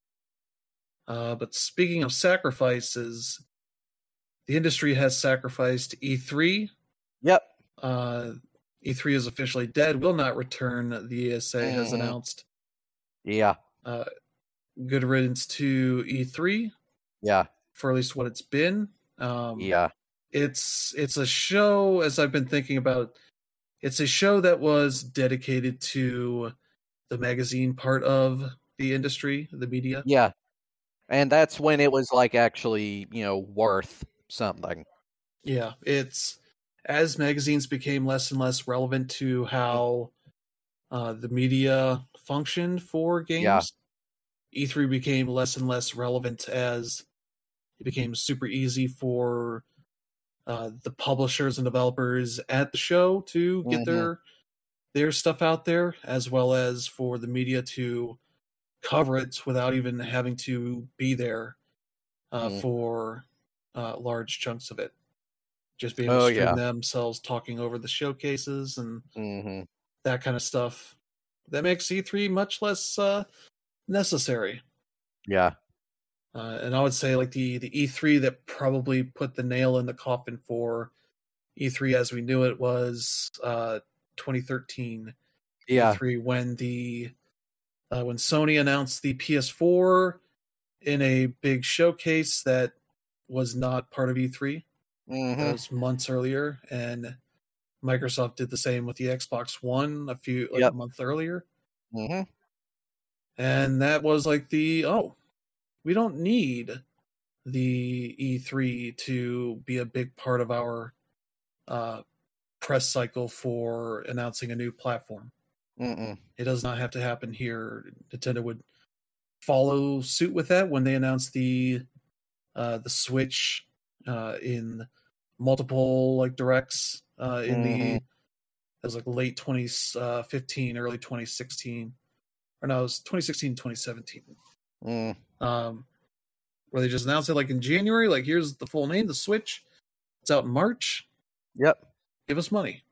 Uh, but speaking of sacrifices, the industry has sacrificed E three. Yep. Uh, E three is officially dead, will not return, the E S A mm-hmm. has announced. Yeah. Uh, good riddance to E three. Yeah. For at least what it's been. Um, yeah. It's it's a show, as I've been thinking about, it's a show that was dedicated to the magazine part of the industry, the media. Yeah. And that's when it was like actually, you know, worth something. Yeah, it's as magazines became less and less relevant to how uh, the media functioned for games, yeah. E three became less and less relevant as it became super easy for uh, the publishers and developers at the show to get mm-hmm. their their stuff out there, as well as for the media to cover it without even having to be there uh, mm. for uh, large chunks of it. Just being able oh, to stream yeah. themselves talking over the showcases and mm-hmm. that kind of stuff. That makes E three much less uh, necessary. Yeah. Uh, and I would say like the, the E three that probably put the nail in the coffin for E three as we knew it was uh, twenty thirteen. Yeah. E three when the uh, when Sony announced the P S four in a big showcase that was not part of E three. Mm-hmm. That was months earlier, and Microsoft did the same with the Xbox One a few like yep. a month earlier. Mm-hmm. And that was like the oh, we don't need the E three to be a big part of our uh, press cycle for announcing a new platform. Mm-mm. It does not have to happen here. Nintendo would follow suit with that when they announced the uh, the Switch uh, in multiple like directs uh, in mm-hmm. the it was like late twenty fifteen, early twenty sixteen, or no, it was twenty sixteen, twenty seventeen. Mm. Um, where they just announced it like in January, like here's the full name, the Switch. It's out in March. Yep. Give us money.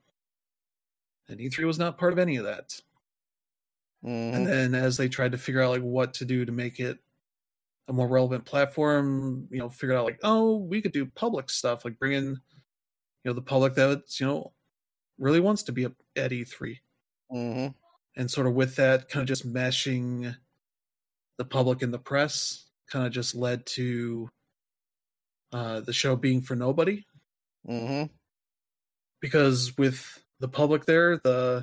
And E three was not part of any of that. Mm-hmm. And then as they tried to figure out like what to do to make it a more relevant platform, you know, figured out like, oh, we could do public stuff, like bring in, you know, the public that's, you know, really wants to be at E three. Mm-hmm. And sort of with that, kind of just meshing the public and the press, kind of just led to uh, the show being for nobody. Mm-hmm. Because with the public there, the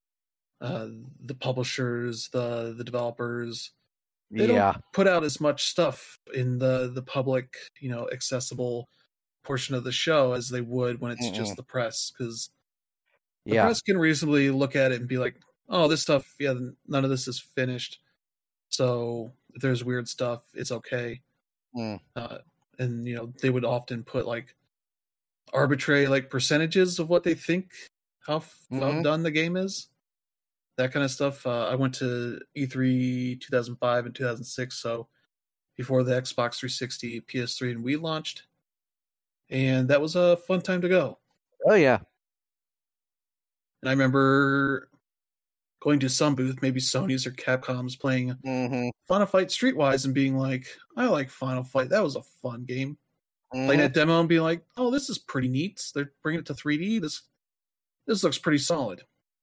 uh, the publishers, the the developers, they yeah. don't put out as much stuff in the the public, you know, accessible portion of the show as they would when it's Mm-mm. just the press. Because the yeah. press can reasonably look at it and be like, "Oh, this stuff, yeah, none of this is finished. So if there's weird stuff, it's okay." Mm. Uh, and you know, they would often put like arbitrary like percentages of what they think how, mm-hmm. how done the game is, that kind of stuff. uh, I went to E three two thousand five and two thousand six, so before the Xbox three sixty, P S three, and Wii launched, and that was a fun time to go. Oh yeah. And I remember going to some booth, maybe Sony's or Capcom's, playing mm-hmm. Final Fight Streetwise and being like, I like Final Fight, that was a fun game. Mm-hmm. Playing that demo and being like, oh, this is pretty neat. They're bringing it to three D. This this looks pretty solid.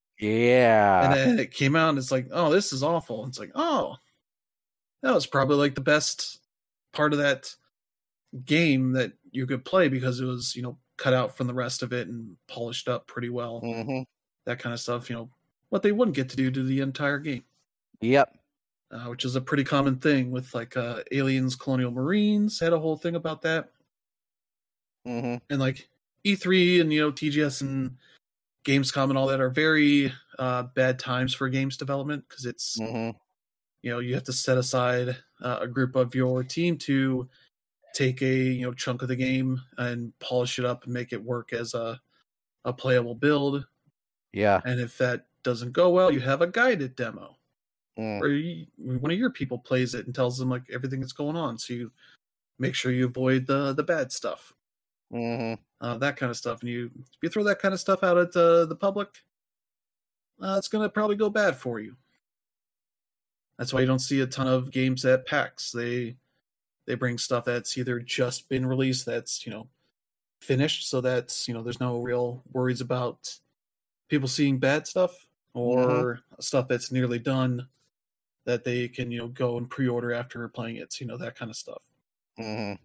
Yeah. And then it came out and it's like, oh, this is awful. And it's like, oh, that was probably like the best part of that game that you could play because it was, you know, cut out from the rest of it and polished up pretty well. Mm-hmm. That kind of stuff, you know, what they wouldn't get to do to the entire game. Yep. Uh, which is a pretty common thing with like uh, Aliens, Colonial Marines had a whole thing about that. Mm-hmm. And like E three and, you know, T G S and Gamescom and all that are very uh, bad times for games development because it's, Mm-hmm. you know, you have to set aside uh, a group of your team to take a, you know, chunk of the game and polish it up and make it work as a, a playable build. Yeah. And if that doesn't go well, you have a guided demo. Mm. Or you, one of your people plays it and tells them like everything that's going on, so you make sure you avoid the the bad stuff, Mm-hmm. uh, that kind of stuff. And you if you throw that kind of stuff out at uh, the public, uh, it's gonna probably go bad for you. That's why you don't see a ton of games at PAX. They they bring stuff that's either just been released, that's you know finished, so that's you know there's no real worries about people seeing bad stuff, or mm-hmm. stuff that's nearly done that they can, you know, go and pre-order after playing it, so, you know, that kind of stuff. Mm-hmm.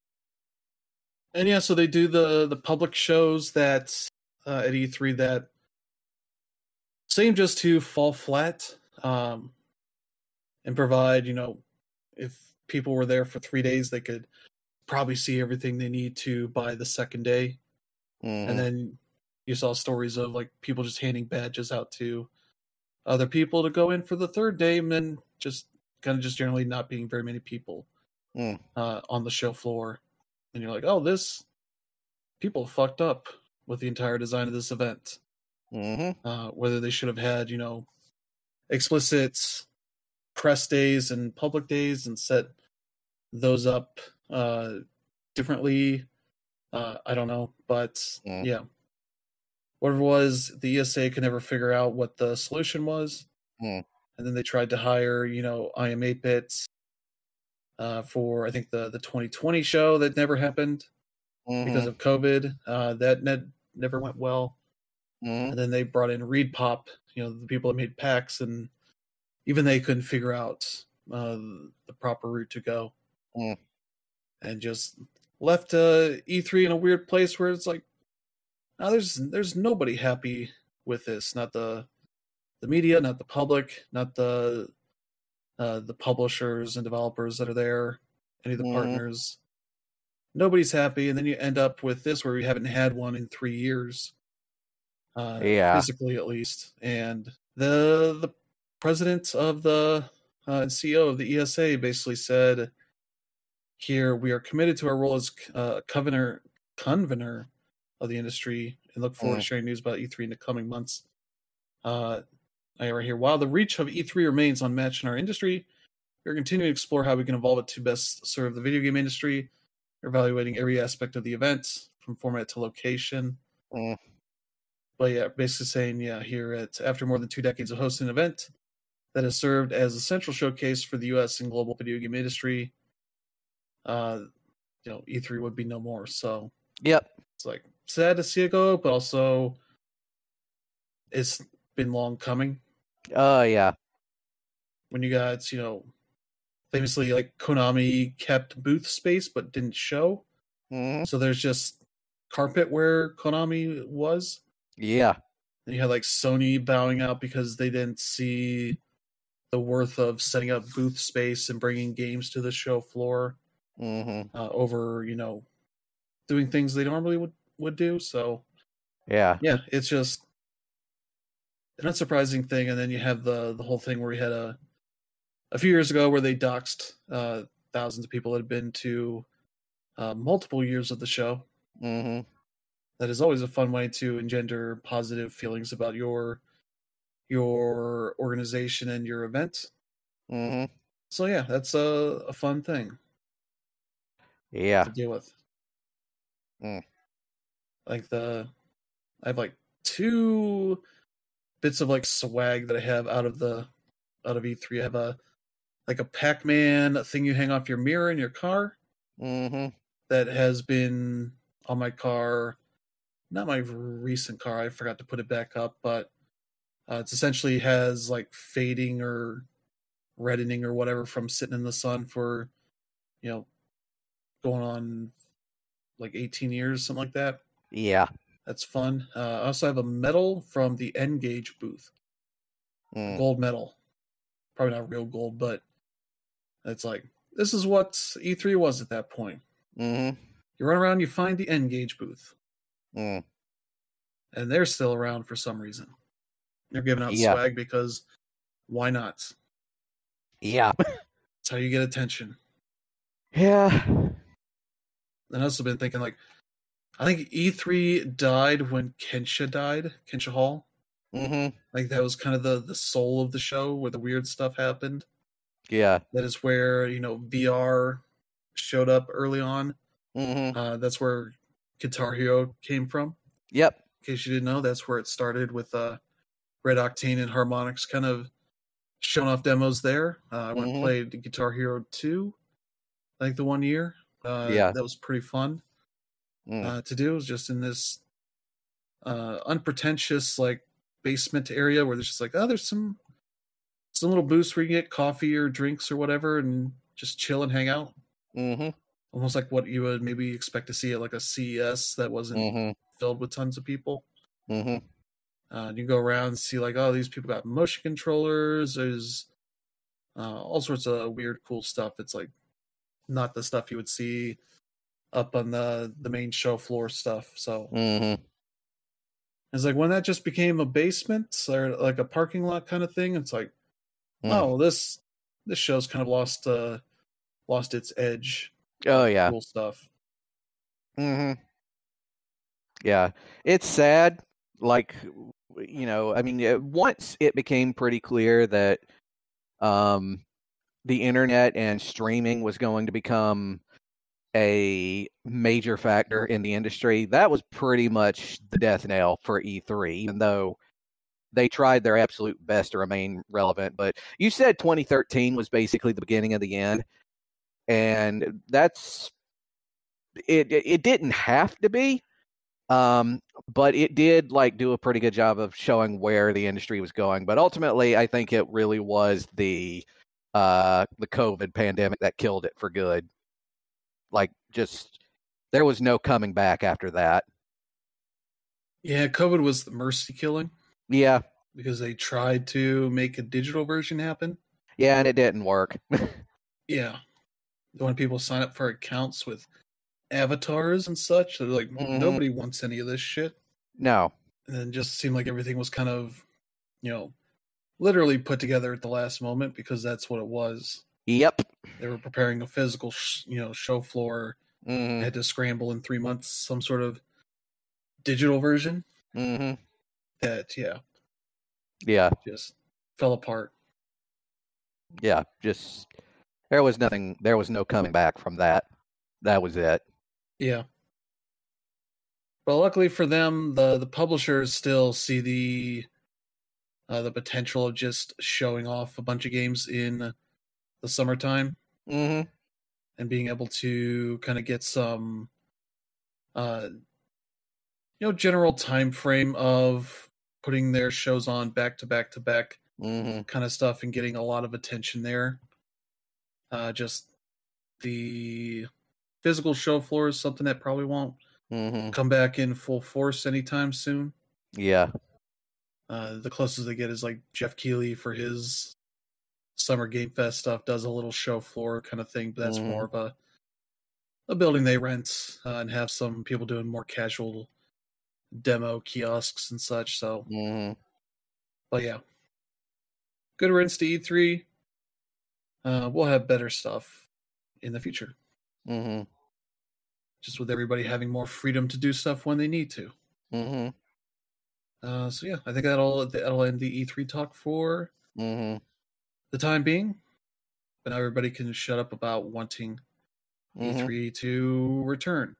And yeah, so they do the the public shows that uh, at E three that seem just to fall flat, um, and provide, you know, if people were there for three days, they could probably see everything they need to by the second day. Mm-hmm. And then you saw stories of like people just handing badges out to other people to go in for the third day, and then just kind of just generally not being very many people mm. uh, on the show floor. And you're like, oh, this people fucked up with the entire design of this event. Mm-hmm. Uh, whether they should have had, you know, explicit press days and public days and set those up uh, differently. Uh, I don't know, but mm. yeah. Whatever it was, the E S A could never figure out what the solution was. Mm. And then they tried to hire, you know, I M eight bits uh, for, I think, the, the twenty twenty show that never happened mm-hmm. because of COVID. Uh, that ne- never went well. Mm-hmm. And then they brought in ReedPop, you know, the people that made PAX, and even they couldn't figure out uh, the proper route to go. Mm. And just left uh, E three in a weird place where it's like, now there's there's nobody happy with this. Not the the media, not the public, not the uh, the publishers and developers that are there, any of the mm. partners. Nobody's happy, and then you end up with this where we haven't had one in three years, uh, yeah, physically at least. And the the president of the uh, and C E O of the E S A basically said, "Here we are committed to our role as uh, convener convener." of the industry, and look forward mm. to sharing news about E three in the coming months. Uh, I right here. While the reach of E three remains unmatched in our industry, we're continuing to explore how we can evolve it to best serve the video game industry. We're evaluating every aspect of the event, from format to location. Mm. But yeah, basically saying, yeah, here at after more than two decades of hosting an event that has served as a central showcase for the U S and global video game industry, uh, you know, E three would be no more. So, yep, it's like sad to see it go, but also it's been long coming. Oh, uh, yeah. When you got, you know, famously, like, Konami kept booth space but didn't show. Mm-hmm. So there's just carpet where Konami was. Yeah. And you had, like, Sony bowing out because they didn't see the worth of setting up booth space and bringing games to the show floor mm-hmm. uh, over, you know, doing things they normally would would do. So yeah yeah it's just an unsurprising thing. And then you have the the whole thing where we had a a few years ago where they doxed uh thousands of people that had been to uh, multiple years of the show. Mm-hmm. That is always a fun way to engender positive feelings about your your organization and your event. Mm-hmm. So yeah, that's a, a fun thing yeah to deal with. mm. Like the, I have like two bits of like swag that I have out of the, out of E three. I have a, like a Pac-Man thing you hang off your mirror in your car. Mm-hmm. That has been on my car, not my recent car. I forgot to put it back up, but uh, it's essentially has like fading or reddening or whatever from sitting in the sun for, you know, going on like eighteen years, something like that. Yeah. That's fun. Uh, I also have a medal from the N-Gage booth. Mm. A gold medal. Probably not real gold, but it's like, this is what E three was at that point. Mm-hmm. You run around, you find the N-Gage booth. Mm. And they're still around for some reason. They're giving out Yeah. swag because why not? Yeah. That's how you get attention. Yeah. And I've also been thinking, like, I think E three died when Kensha died, Kensha Hall. Mm-hmm. Like, that was kind of the, the soul of the show where the weird stuff happened. Yeah. That is where, you know, V R showed up early on. Mm-hmm. Uh, that's where Guitar Hero came from. Yep. In case you didn't know, that's where it started with uh, Red Octane and Harmonix kind of showing off demos there. Uh, I went and Mm-hmm. played Guitar Hero two, I think the one year. Uh, Yeah. That was pretty fun Mm. uh, to do. It was just in this uh, unpretentious, like, basement area where there's just like, oh, there's some some little booths where you can get coffee or drinks or whatever and just chill and hang out. Mm-hmm. Almost like what you would maybe expect to see at like a C E S that wasn't Mm-hmm. filled with tons of people. Mm-hmm. Uh, you go around and see like, oh, these people got motion controllers. There's uh, all sorts of weird, cool stuff. It's like not the stuff you would see up on the the main show floor stuff. So Mm-hmm. it's like when that just became a basement or like a parking lot kind of thing. It's like, Mm. oh, this this show's kind of lost uh, lost its edge. Oh yeah. Cool stuff. Mm-hmm. Yeah. It's sad. Like, you know, I mean, it, once it became pretty clear that um, the internet and streaming was going to become a major factor in the industry, that was pretty much the death knell for E three, even though they tried their absolute best to remain relevant. But you said twenty thirteen was basically the beginning of the end, and that's it. It didn't have to be, um, but it did like do a pretty good job of showing where the industry was going. But ultimately, I think it really was the uh, the COVID pandemic that killed it for good. Like, just there was no coming back after that. Yeah, COVID was the mercy killing. Yeah. Because they tried to make a digital version happen. Yeah, and it didn't work. Yeah. When people sign up for accounts with avatars and such, they're like, Mhm. nobody wants any of this shit. No. And then it just seemed like everything was kind of, you know, literally put together at the last moment because that's what it was. Yep. They were preparing a physical, sh- you know, show floor. Mm-hmm. Had to scramble in three months some sort of digital version. Mm-hmm. That, yeah. Yeah. Just fell apart. Yeah. Just there was nothing. There was no coming back from that. That was it. Yeah. But luckily for them, the the publishers still see the uh, the potential of just showing off a bunch of games in the summertime Mm-hmm. and being able to kind of get some, uh, you know, general time frame of putting their shows on back to back to back Mm-hmm. kind of stuff and getting a lot of attention there. Uh, just the physical show floor is something that probably won't Mm-hmm. come back in full force anytime soon. Yeah. Uh, the closest they get is like Jeff Keighley for his Summer Game Fest stuff does a little show floor kind of thing, but that's Mhm. more of a a building they rent uh, and have some people doing more casual demo kiosks and such. So, Mm-hmm. but yeah, good riddance to E three. Uh, we'll have better stuff in the future, Mm-hmm. just with everybody having more freedom to do stuff when they need to. Mm-hmm. Uh, so yeah, I think that'll that'll end the E three talk for Mm-hmm. the time being. But now everybody can shut up about wanting Mm-hmm. E three to return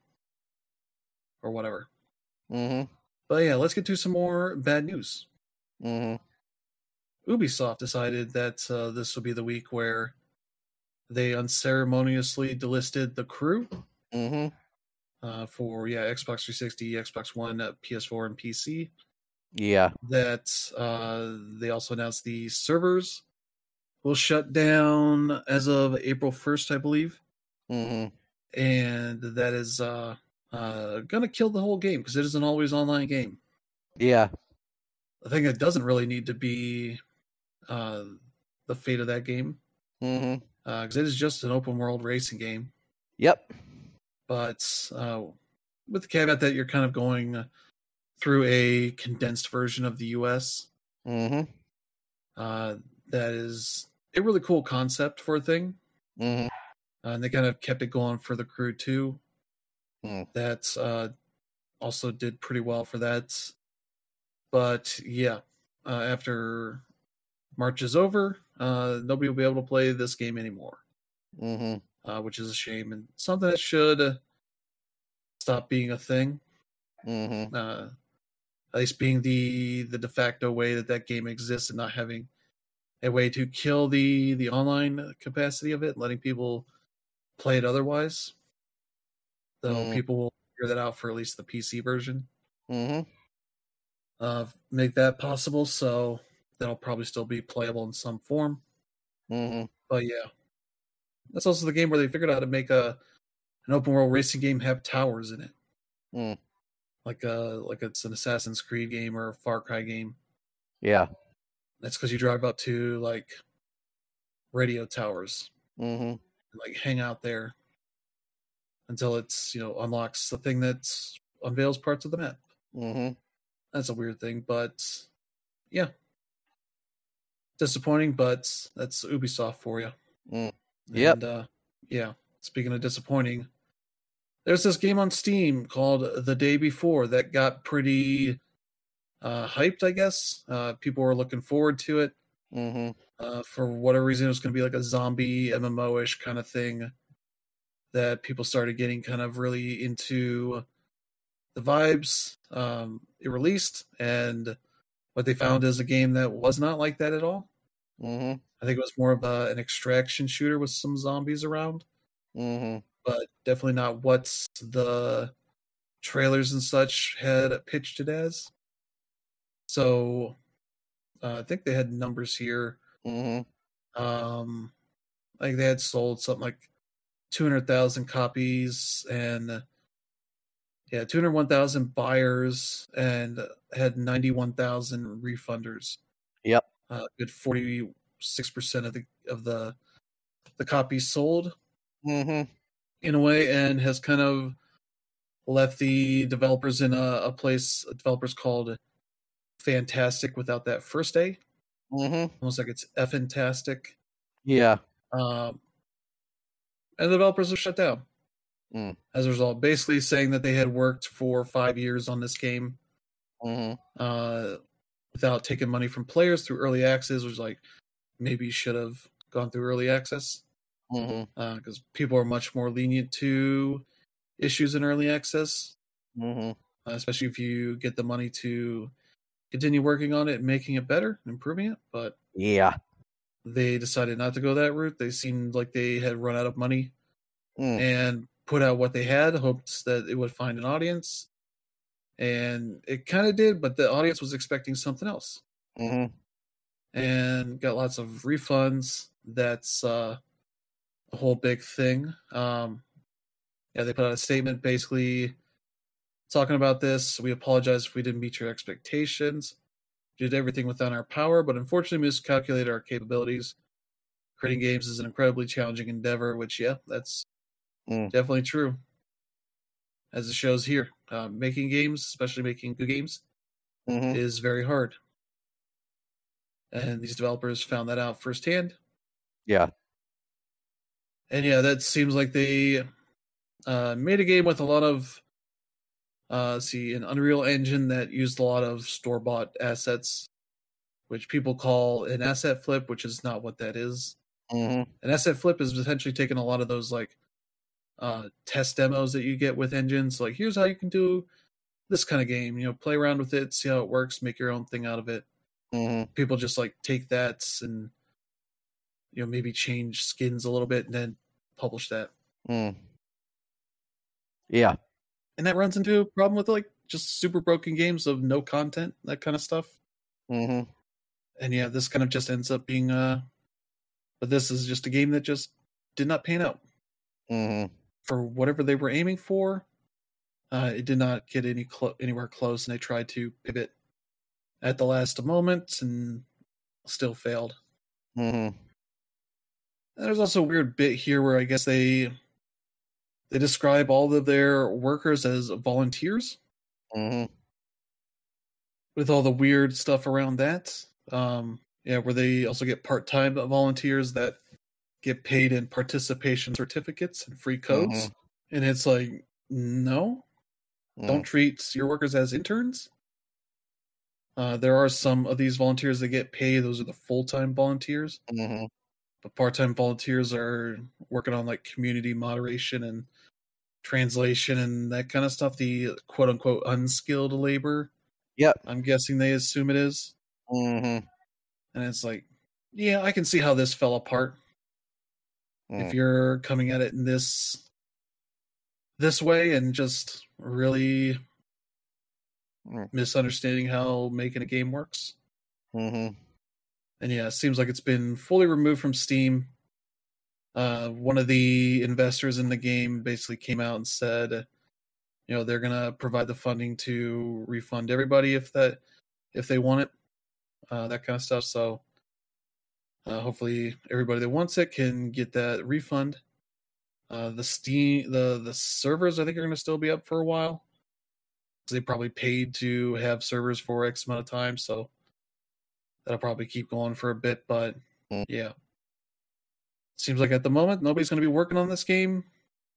or whatever. Mm-hmm. But yeah, let's get to some more bad news. Mm-hmm. Ubisoft decided that uh, this will be the week where they unceremoniously delisted The Crew Mm-hmm. uh, for yeah Xbox three sixty, Xbox One, uh, P S four, and P C. Yeah. That uh, they also announced the servers will shut down as of April first, I believe. Mm-hmm. And that is uh, uh, gonna kill the whole game because it is an always online game. Yeah. I think it doesn't really need to be uh, the fate of that game Mm-hmm. because uh, it is just an open world racing game. Yep. But uh, with the caveat that you're kind of going through a condensed version of the U S. Mm-hmm. Uh, that is a really cool concept for a thing. Mm-hmm. Uh, and they kind of kept it going for the crew too. Mm. That uh, also did pretty well for that. But yeah, uh, after March is over, uh, nobody will be able to play this game anymore. Mm-hmm. Uh, which is a shame and something that should stop being a thing. Mm-hmm. Uh, at least being the the de facto way that that game exists, and not having a way to kill the the online capacity of it, letting people play it otherwise. Though Mm-hmm. people will figure that out for at least the P C version. Mm-hmm. Uh, make that possible, so that'll probably still be playable in some form. Mm-hmm. But yeah, that's also the game where they figured out how to make a an open world racing game have towers in it. Mm. Like a like it's an Assassin's Creed game or a Far Cry game. Yeah. That's because you drive up to like radio towers Mm-hmm. and like hang out there until it's, you know, unlocks the thing that unveils parts of the map. Mm-hmm. That's a weird thing, but yeah, disappointing. But that's Ubisoft for you. Mm. Yep. And uh, yeah, speaking of disappointing, there's this game on Steam called The Day Before that got pretty uh, hyped, I guess. Uh, people were looking forward to it. Mm-hmm. Uh, for whatever reason, it was going to be like a zombie M M O-ish kind of thing that people started getting kind of really into the vibes. Um, it released, and what they found is a game that was not like that at all. Mm-hmm. I think it was more of a, an extraction shooter with some zombies around. Mm-hmm. But definitely not what the trailers and such had pitched it as. So uh, I think they had numbers here. Mm-hmm. Um, like they had sold something like two hundred thousand copies, and yeah, two hundred one thousand buyers, and had ninety-one thousand refunders. Yep. Uh, good forty-six percent of the of the the copies sold. Mm-hmm. In a way, and has kind of left the developers in a, a place developers called Fantastic without that first A. Mm-hmm. Almost like it's F-fantastic. Yeah. Um, and the developers are shut down. Mm. As a result, basically saying that they had worked for five years on this game Mm-hmm. uh, without taking money from players through early access, which like maybe should have gone through early access. Mm-hmm. Because uh, people are much more lenient to issues in early access, Mm-hmm. uh, especially if you get the money to continue working on it and making it better, improving it. But yeah, they decided not to go that route. They seemed like they had run out of money mm. and put out what they had, hoped that it would find an audience. And it kind of did, but the audience was expecting something else. Mm-hmm. And got lots of refunds. That's uh, a whole big thing. Um, yeah, they put out a statement basically talking about this. We apologize if we didn't meet your expectations. We did everything within our power, but unfortunately miscalculated our capabilities. Creating games is an incredibly challenging endeavor, which, yeah, that's mm. definitely true. As it shows here, uh, making games, especially making good games, mm-hmm. is very hard. And these developers found that out firsthand. Yeah. And yeah, that seems like they uh, made a game with a lot of, uh, see, an Unreal Engine that used a lot of store-bought assets, which people call an asset flip, which is not what that is. Mm-hmm. An asset flip is essentially taking a lot of those like uh, test demos that you get with engines. Like, here's how you can do this kind of game. You know, play around with it, see how it works, make your own thing out of it. Mm-hmm. People just like take that and, you know, maybe change skins a little bit and then publish that. Mm. Yeah. And that runs into a problem with like just super broken games of no content, that kind of stuff. Mm-hmm. And yeah, this kind of just ends up being uh but this is just a game that just did not pan out. Mm-hmm. For whatever they were aiming for. Uh, it did not get any clo- anywhere close, and they tried to pivot at the last moment and still failed. Mm-hmm. There's also a weird bit here where I guess they they describe all of their workers as volunteers, Mm-hmm. with all the weird stuff around that. Um, yeah, where they also get part-time volunteers that get paid in participation certificates and free codes. Mm-hmm. And it's like, no, Mm-hmm. don't treat your workers as interns. Uh, there are some of these volunteers that get paid. Those are the full-time volunteers. Mm-hmm. But part-time volunteers are working on like community moderation and translation and that kind of stuff. The quote-unquote unskilled labor. Yep. I'm guessing they assume it is. Mm-hmm. And it's like, yeah, I can see how this fell apart. Mm. If you're coming at it in this this way and just really Mm. misunderstanding how making a game works. Mm-hmm. And yeah, it seems like it's been fully removed from Steam. Uh, one of the investors in the game basically came out and said, you know, they're gonna provide the funding to refund everybody if that if they want it, uh, that kind of stuff. So uh, hopefully, everybody that wants it can get that refund. Uh, the Steam the the servers I think are gonna still be up for a while. They probably paid to have servers for X amount of time, so that'll probably keep going for a bit. But Mm. yeah, seems like at the moment nobody's going to be working on this game,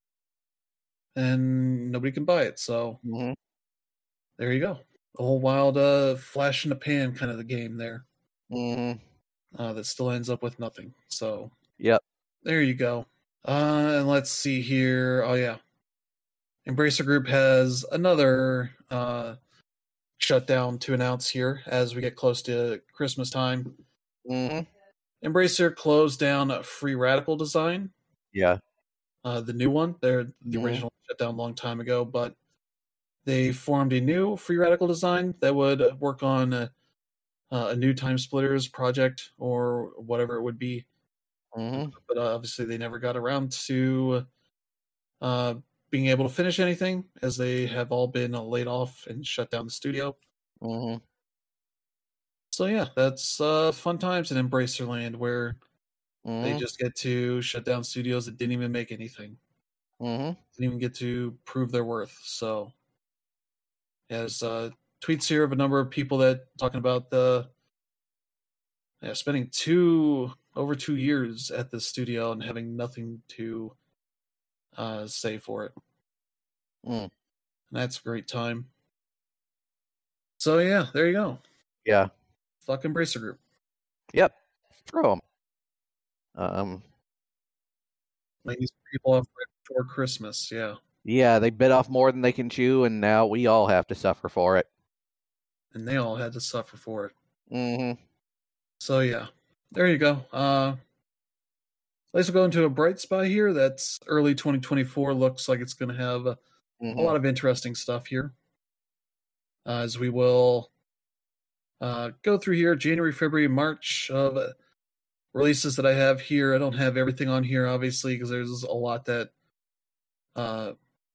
and nobody can buy it. So Mm-hmm. there you go, a whole wild uh, flash in the pan kind of the game there. Mm-hmm. Uh, that still ends up with nothing. So Yep. there you go. Uh, and let's see here. Oh yeah, Embracer Group has another uh, shutdown to announce here as we get close to Christmas time. Mm-hmm. Embracer closed down Free Radical Design. Yeah. Uh, the new one. They're the Mhm. original shut down a long time ago, but they formed a new Free Radical Design that would work on a, a new Time Splitters project or whatever it would be. Mm-hmm. But uh, obviously, they never got around to uh, being able to finish anything, as they have all been uh, laid off and shut down the studio. Mm-hmm. So yeah, that's uh, fun times in Embracer Land, where Mm-hmm. they just get to shut down studios that didn't even make anything. Mm-hmm. Didn't even get to prove their worth. So yeah, there's uh, tweets here of a number of people that talking about the yeah, spending two over two years at the studio and having nothing to uh, say for it. Mm. And that's a great time. So yeah, there you go. Yeah. Fuck Embracer Group. Yep. Screw 'em. Um. Like these people off right before Christmas. Yeah. Yeah, they bit off more than they can chew, and now we all have to suffer for it. And they all had to suffer for it. Mm-hmm. So yeah, there you go. Uh, let's go into a bright spot here. That's early twenty twenty-four. Looks like it's going to have a, Mm-hmm. a lot of interesting stuff here. Uh, as we will uh, go through here, January, February, March of uh, releases that I have here. I don't have everything on here, obviously, because there's a lot that uh,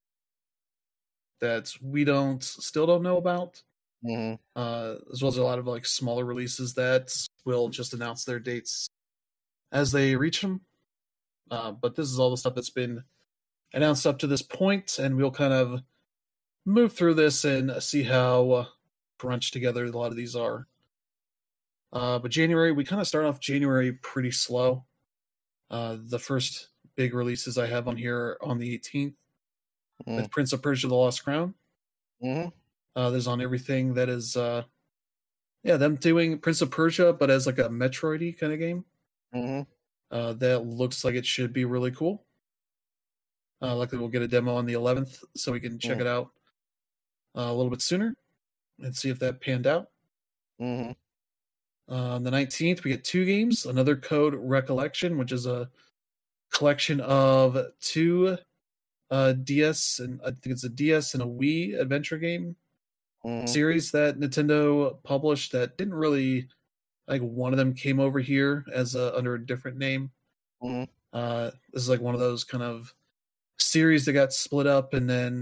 that we don't still don't know about. Mm-hmm. Uh, as well as a lot of like smaller releases that will just announce their dates as they reach them. Uh, but this is all the stuff that's been announced up to this point, and we'll kind of move through this and see how uh, crunched together a lot of these are. Uh, but January, we kind of start off January pretty slow. Uh, the first big releases I have on here on the eighteenth Mm-hmm. with Prince of Persia: The Lost Crown. Mm-hmm. Uh, there's on everything that is, uh, yeah, them doing Prince of Persia, but as like a Metroid-y kind of game. Mm-hmm. Uh, that looks like it should be really cool. Uh, luckily, we'll get a demo on the eleventh, so we can check Mm. it out uh, a little bit sooner and see if that panned out. Mm-hmm. Uh, on the nineteenth, we get two games. Another Code Recollection, which is a collection of two uh, D S, and I think it's a D S and a Wii adventure game Mm-hmm. series that Nintendo published that didn't really, like one of them came over here as a, under a different name. Mm-hmm. Uh, this is like one of those kind of series that got split up and then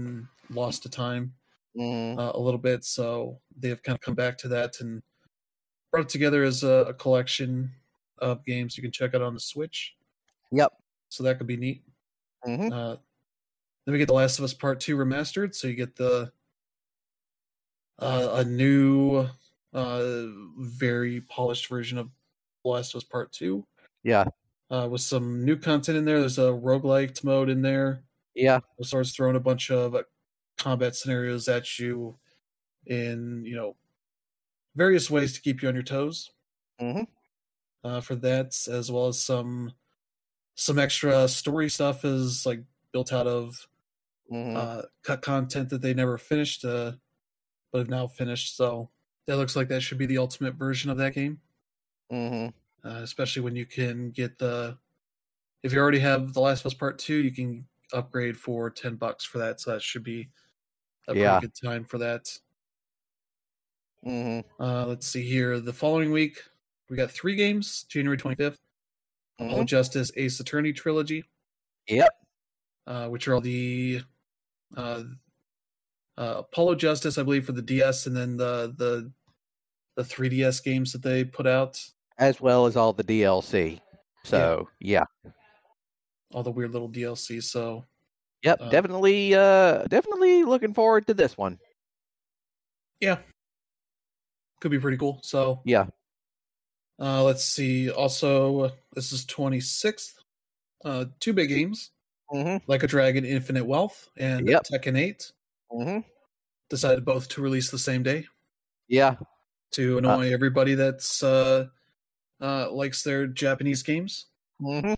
lost to time mm-hmm. uh, a little bit, so they have kind of come back to that and brought it together as a, a collection of games you can check out on the Switch. Yep. So that could be neat. Mm-hmm. Uh, then we get The Last of Us Part Two remastered, so you get the uh, a new, uh, very polished version of The Last of Us Part Two. Yeah. Uh, with some new content in there. There's a roguelike mode in there. Yeah. It starts throwing a bunch of uh, combat scenarios at you in, you know, various ways to keep you on your toes. Mm-hmm. Uh, for that, as well as some some extra story stuff is like built out of mm-hmm. uh, cut content that they never finished, uh, but have now finished. So that looks like that should be the ultimate version of that game. Mm-hmm. Uh, especially when you can get the, if you already have The Last of Us Part Two, you can upgrade for ten bucks for that. So that should be a yeah. pretty good time for that. Mm-hmm. Uh, let's see here. The following week, we got three games. January twenty-fifth, Mm-hmm. Apollo Justice Ace Attorney Trilogy. Yep. Uh, which are all the uh, uh, Apollo Justice, I believe, for the D S, and then the the the three D S games that they put out, as well as all the D L C. So yeah, yeah. all the weird little D L C. So yep, uh, definitely, uh, definitely looking forward to this one. Yeah, could be pretty cool. So yeah. Uh, let's see. Also, this is twenty-sixth. Uh, two big games. Mm-hmm. Like a Dragon, Infinite Wealth, and yep. Tekken eight. Mm-hmm. Decided both to release the same day. Yeah. To annoy uh, everybody that's uh, uh, likes their Japanese games. Mm-hmm.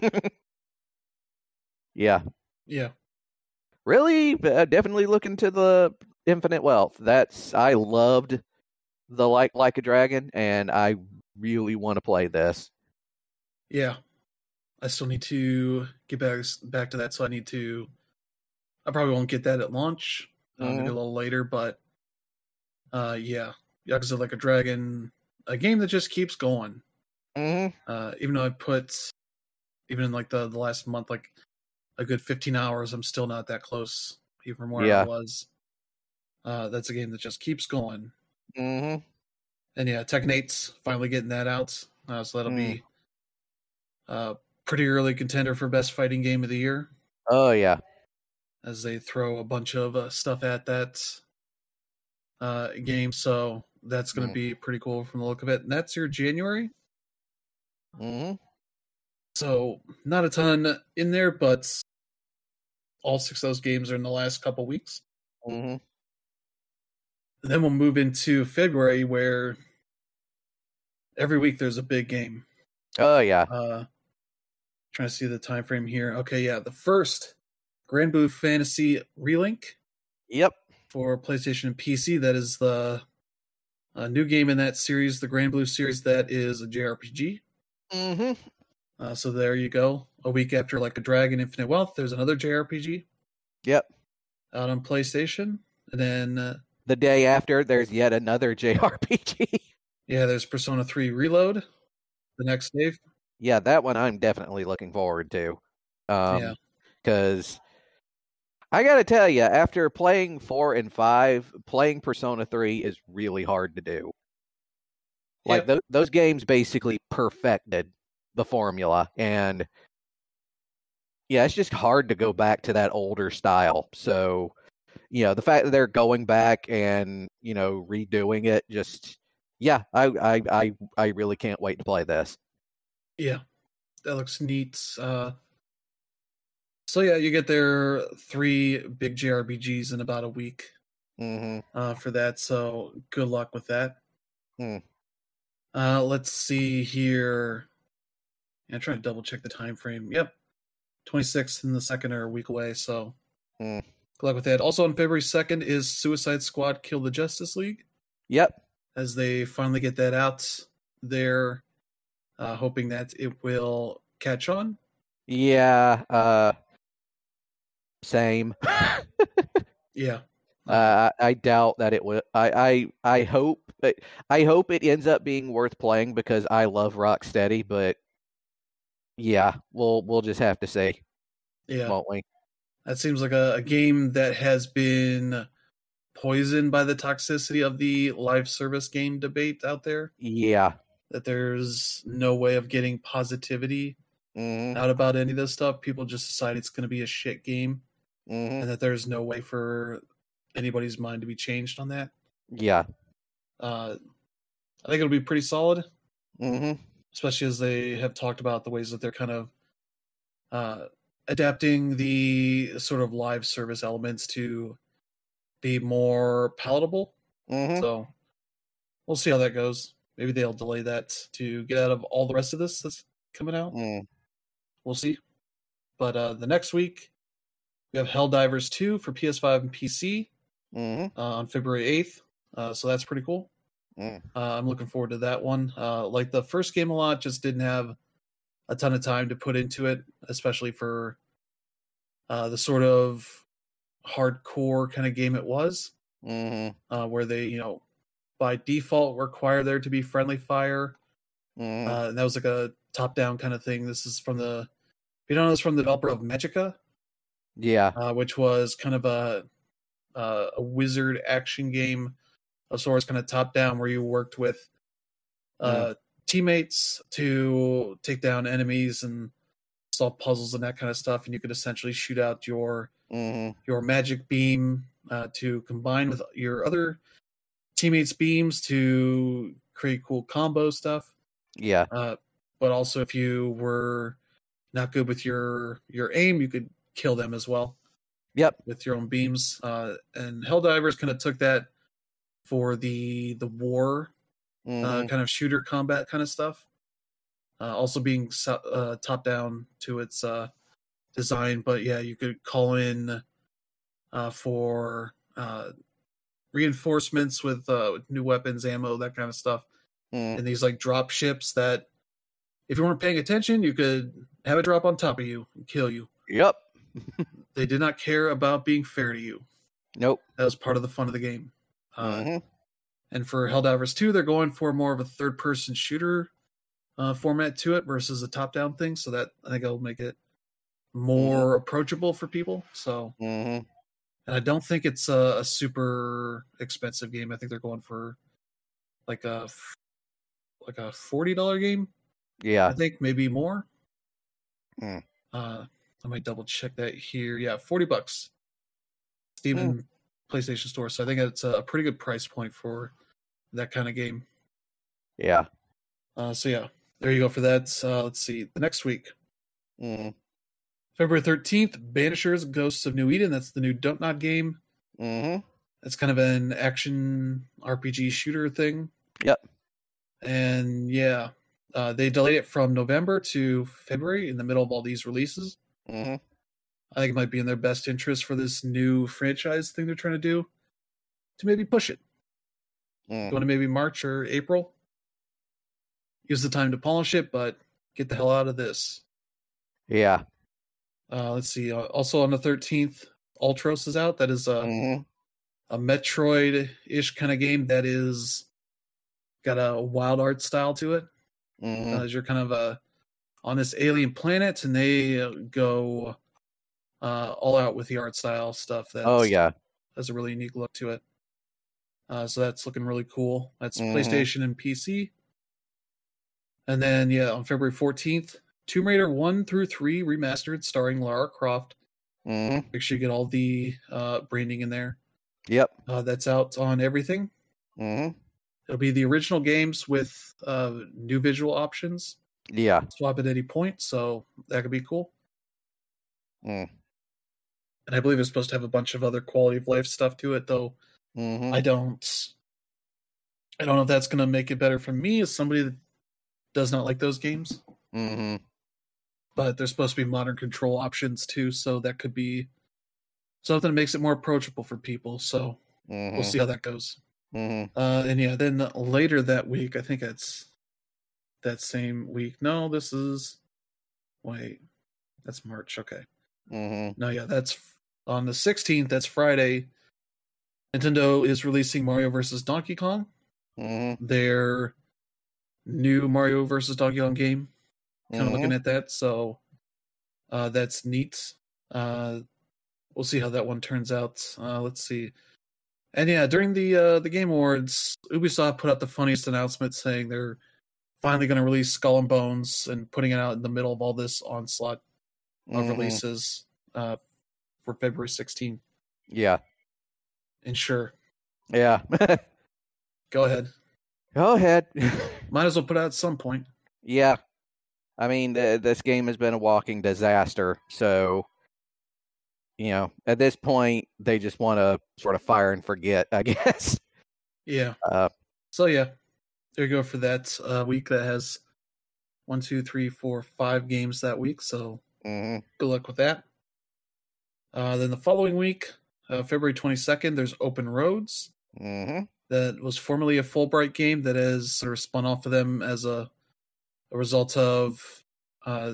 yeah. Yeah. Really, uh, definitely look into the Infinite Wealth. That's I loved the like like a Dragon, and I really want to play this. Yeah. I still need to get back back to that, so I need to. I probably won't get that at launch. Uh, mm-hmm. Maybe a little later, but uh, yeah, Yakuza Like a Dragon, a game that just keeps going. Mm-hmm. Uh, even though I put, even in like the, the last month, like a good fifteen hours, I'm still not that close, even from where yeah. I was. Uh, that's a game that just keeps going. Mm-hmm. And yeah, Tekken eight's finally getting that out, uh, so that'll mm. be uh pretty early contender for best fighting game of the year. Oh yeah, as they throw a bunch of uh, stuff at that uh, game, so that's going to mm. be pretty cool from the look of it. And that's your January. Mm-hmm. So not a ton in there, but all six of those games are in the last couple weeks. Mm-hmm. And then we'll move into February, where every week there's a big game. Oh yeah. Uh, trying to see the time frame here. Okay, yeah, the first Grand Blue Fantasy Relink. Yep. For PlayStation and P C, that is the uh, new game in that series, the Grand Blue series. That is a J R P G. Mm-hmm. Uh, so there you go. A week after Like a Dragon, Infinite Wealth, there's another J R P G. Yep. Out on PlayStation, and then uh, the day after, there's yet another J R P G. Yeah, there's Persona three Reload. The next day. Yeah, that one I'm definitely looking forward to. Um, yeah. Because I got to tell you, after playing four and five, playing Persona three is really hard to do. Like, yep. th- those games basically perfected the formula. And, yeah, it's just hard to go back to that older style. So, you know, the fact that they're going back and, you know, redoing it, just, yeah, I, I, I, I really can't wait to play this. Yeah, that looks neat. Uh, so yeah, you get their three big J R P Gs in about a week mm-hmm. uh, for that. So good luck with that. Mm. Uh, let's see here. I'm trying to double check the time frame. Yep, twenty-sixth and the second are a week away. So mm. good luck with that. Also on February second is Suicide Squad: Kill the Justice League. Yep. As they finally get that out there. Uh, hoping that it will catch on. Yeah, uh, same. yeah, uh, I, I doubt that it will. I, I, I hope. I hope it ends up being worth playing because I love Rocksteady. But yeah, we'll we'll just have to see. Yeah, won't we? That seems like a, a game that has been poisoned by the toxicity of the live service game debate out there. Yeah. That there's no way of getting positivity Mm-hmm. out about any of this stuff. People just decide it's going to be a shit game, Mm-hmm. and that there's no way for anybody's mind to be changed on that. Yeah. Uh, I think it'll be pretty solid, Mm-hmm. especially as they have talked about the ways that they're kind of uh, adapting the sort of live service elements to be more palatable. Mm-hmm. So we'll see how that goes. Maybe they'll delay that to get out of all the rest of this that's coming out. Mm. We'll see. But uh, the next week, we have Helldivers two for P S five and P C Mm-hmm. uh, on February eighth. Uh, so that's pretty cool. Mm. Uh, I'm looking forward to that one. Uh, like the first game a lot, just didn't have a ton of time to put into it, especially for uh, the sort of hardcore kind of game it was, Mm-hmm. uh, where they, you know, by default require there to be friendly fire. Mm-hmm. Uh, and that was like a top-down kind of thing. This is from the, if you don't know, it's from the developer of Magica, Yeah. uh, which was kind of a uh, a wizard action game of sorts, kind of top-down, where you worked with uh, Mm. teammates to take down enemies and solve puzzles and that kind of stuff. And you could essentially shoot out your Mm-hmm. your magic beam uh, to combine with your other teammates' beams to create cool combo stuff. Yeah. Uh, but also, if you were not good with your your aim, you could kill them as well. Yep. With your own beams. Uh, and Helldivers kind of took that for the the war Mm-hmm. uh, kind of shooter combat kind of stuff. Uh, also being uh, top down to its uh, design, but yeah, you could call in uh, for uh, reinforcements with uh, new weapons, ammo, that kind of stuff. Mm. And these like drop ships that, if you weren't paying attention, you could have it drop on top of you and kill you. Yep. They did not care about being fair to you. Nope. That was part of the fun of the game. Uh, Mm-hmm. And for Helldivers two, they're going for more of a third-person shooter uh, format to it versus a top-down thing. So that, I think, it'll make it more mm-hmm. approachable for people. So, mm-hmm. and I don't think it's a, a super expensive game. I think they're going for like a like a forty dollars game. Yeah, I think maybe more. Mm. Uh, I might double check that here. Yeah, forty bucks. Steam and mm. PlayStation Store. So I think it's a pretty good price point for that kind of game. Yeah. Uh, so yeah, there you go for that. Uh, let's see. The next week, mm. February thirteenth, Banishers: Ghosts of New Eden. That's the new Dontnod game. Mm-hmm. That's kind of an action R P G shooter thing. Yep. And yeah, uh, they delayed it from November to February in the middle of all these releases. Mm-hmm. I think it might be in their best interest for this new franchise thing they're trying to do to maybe push it. Mm. Go to maybe March or April. Use the time to polish it, but get the hell out of this. Yeah. Uh, let's see. Uh, also on the thirteenth, Ultros is out. That is a, mm-hmm. a Metroid-ish kind of game that is got a wild art style to it. Mm-hmm. Uh, you're kind of uh, on this alien planet, and they go uh, all out with the art style stuff. That's, oh, yeah. has a really unique look to it. Uh, so that's looking really cool. That's mm-hmm. PlayStation and P C. And then, yeah, on February fourteenth, Tomb Raider one through three remastered starring Lara Croft. Mm-hmm. Make sure you get all the uh, branding in there. Yep. Uh, that's out on everything. Mm-hmm. It'll be the original games with uh, new visual options. Yeah. Swap at any point, so that could be cool. Mm. And I believe it's supposed to have a bunch of other quality of life stuff to it, though. Mm-hmm. I don't. I don't know if that's going to make it better for me as somebody that does not like those games. Mm-hmm. But there's supposed to be modern control options too, so that could be something that makes it more approachable for people. So mm-hmm. we'll see how that goes. Mm-hmm. Uh, and yeah, then later that week, I think it's that same week. No, this is wait, that's March. Okay. Mm-hmm. No, yeah, that's on the sixteenth. That's Friday. Nintendo is releasing Mario versus Donkey Kong. Mm-hmm. Their new Mario versus Donkey Kong game. Kind of mm-hmm. looking at that, so uh, that's neat. Uh, we'll see how that one turns out. Uh, let's see. And yeah, during the uh, the Game Awards, Ubisoft put out the funniest announcement saying they're finally going to release Skull and Bones and putting it out in the middle of all this onslaught of Mhm. releases uh, for February sixteenth. Yeah. And sure, Yeah. go ahead. Go ahead. Might as well put it out at some point. Yeah. I mean, th- this game has been a walking disaster. So, you know, at this point, they just want to sort of fire and forget, I guess. Yeah. Uh, So yeah, there you go for that uh, week. That has one, two, three, four, five games that week. So mhm. good luck with that. Uh, then the following week, uh, February twenty-second, there's Open Roads. Mhm. That was formerly a Fulbright game that has sort of spun off of them as a, a result of uh,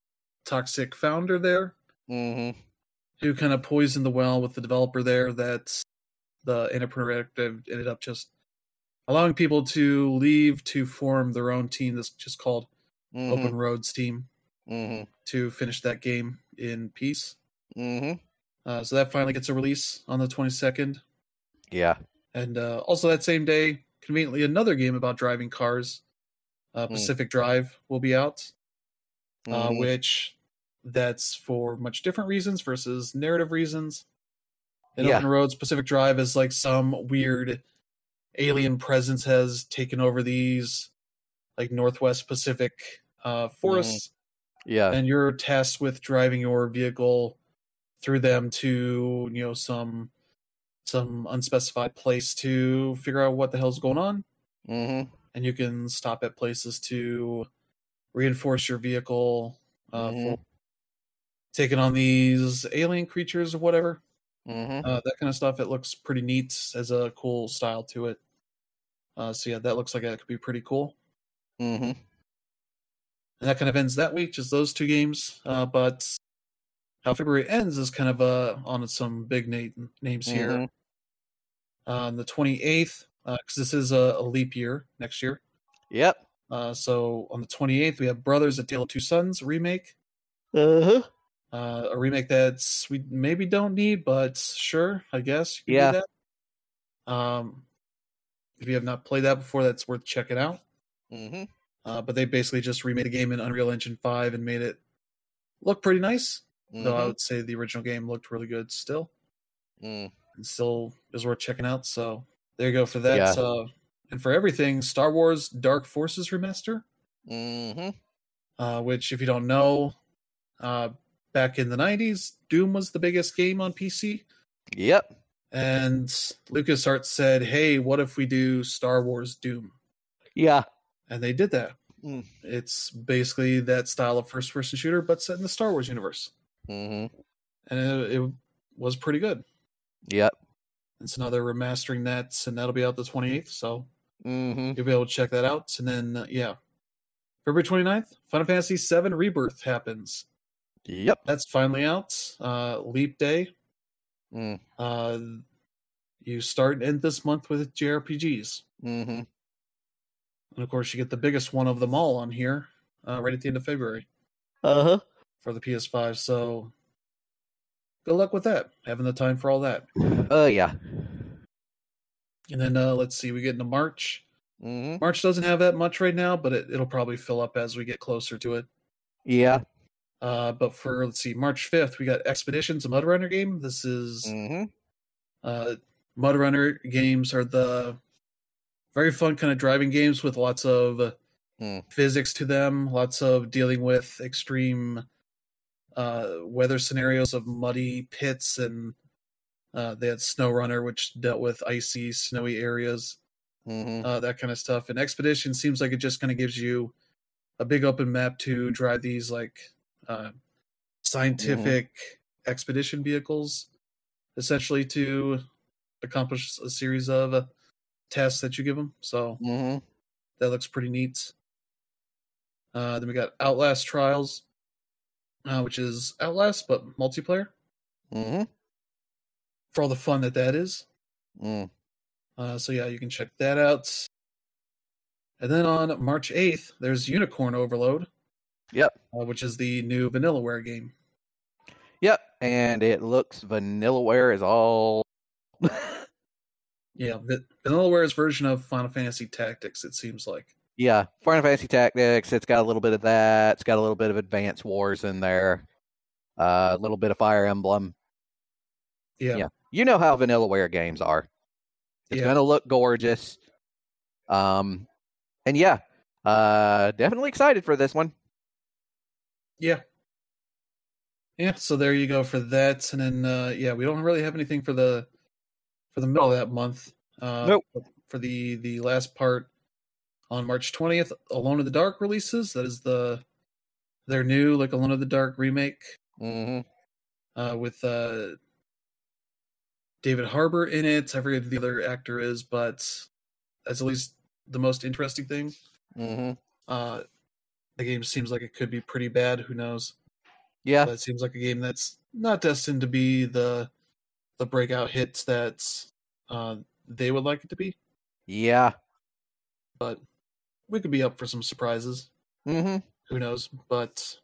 toxic founder there Mhm. who kind of poisoned the well with the developer there. That the Annapurna Interactive ended up just allowing people to leave to form their own team that's just called Mhm. Open Roads Team Mhm. to finish that game in peace. Mhm. Uh, so that finally gets a release on the twenty-second. Yeah. And uh, also that same day, conveniently, another game about driving cars, uh, Mm. Pacific Drive, will be out, uh, Mhm. which that's for much different reasons versus narrative reasons. In Yeah. Open Roads, Pacific Drive is like some weird alien presence has taken over these like Northwest Pacific uh, forests, Yeah. and you're tasked with driving your vehicle through them to, you know, some some unspecified place to figure out what the hell's going on. Mhm. And you can stop at places to reinforce your vehicle uh, Mhm. for taking on these alien creatures or whatever. Mhm. Uh, that kind of stuff. It looks pretty neat, as a cool style to it. Uh, so yeah, that looks like it could be pretty cool. Mhm. And that kind of ends that week, just those two games. Uh, but how February ends is kind of uh, on some big na- names here. Mhm. Uh, on the twenty-eighth, because uh, this is a, a leap year next year. Yep. Uh, so on the twenty-eighth, we have Brothers: A Tale of Two Sons remake. Uh-huh. Uh, a remake that's we maybe don't need, but sure, I guess you can Yeah. do that. Um, if you have not played that before, that's worth checking out. Mhm. Uh, but they basically just remade the game in Unreal Engine five and made it look pretty nice. Though I Mhm. would say the original game looked really good still, Mm. and still is worth checking out. So there you go for that. Yeah. Uh, and for everything, Star Wars Dark Forces remaster, Mhm. uh, which if you don't know, uh, back in the nineties, Doom was the biggest game on P C. Yep. And LucasArts said, hey, what if we do Star Wars Doom? Yeah. And they did that. Mm. It's basically that style of first person shooter, but set in the Star Wars universe. Mhm. And it, it was pretty good. Yep. And so now they're remastering that, and that'll be out the twenty-eighth. So Mhm. you'll be able to check that out. And then, uh, yeah, February twenty-ninth, Final Fantasy seven Rebirth happens. Yep. That's finally out. Uh, Leap Day. Mm. Uh, you start and end this month with J R P Gs. Mhm. And of course, you get the biggest one of them all on here uh, right at the end of February Uh-huh. for the P S five. So good luck with that, having the time for all that. Oh, yeah. And then uh, let's see, we get into March. Mhm. March doesn't have that much right now, but it, it'll probably fill up as we get closer to it. Yeah. Uh, but for, let's see, March fifth, we got Expeditions, a Mud Runner game. This is Mhm. uh, Mud Runner games are the very fun kind of driving games with lots of Mm. physics to them, lots of dealing with extreme uh, weather scenarios of muddy pits, and uh, they had Snow Runner, which dealt with icy, snowy areas, Mhm. uh, that kind of stuff. And Expedition seems like it just kind of gives you a big open map to drive these like uh, scientific mm-hmm. expedition vehicles, essentially to accomplish a series of uh, tasks that you give them. So Mhm. that looks pretty neat. Uh, then we got Outlast Trials, uh, which is Outlast but multiplayer. Mhm. For all the fun that that is. Mm. Uh, so yeah, you can check that out. And then on March eighth, there's Unicorn Overload. Yep. Uh, which is the new Vanillaware game. Yep, and it looks Vanillaware is all. Yeah, v- Vanillaware's version of Final Fantasy Tactics, it seems like. Yeah, Final Fantasy Tactics. It's got a little bit of that. It's got a little bit of Advance Wars in there. Uh, a little bit of Fire Emblem. Yeah. Yeah, you know how Vanillaware games are. It's yeah. gonna look gorgeous. Um, and yeah, uh, definitely excited for this one. Yeah. Yeah, so there you go for that. And then, uh, yeah, we don't really have anything for the for the middle of that month. Uh, Nope. For the, the last part on March twentieth, Alone in the Dark releases. That is the their new, like, Alone in the Dark remake. Mm-hmm. Uh, with uh, David Harbour in it. I forget who the other actor is, but that's at least the most interesting thing. Mm-hmm. Uh, the game seems like it could be pretty bad. Who knows? Yeah. But it seems like a game that's not destined to be the the breakout hits that uh, they would like it to be. Yeah. But we could be up for some surprises. Mm-hmm. Who knows? But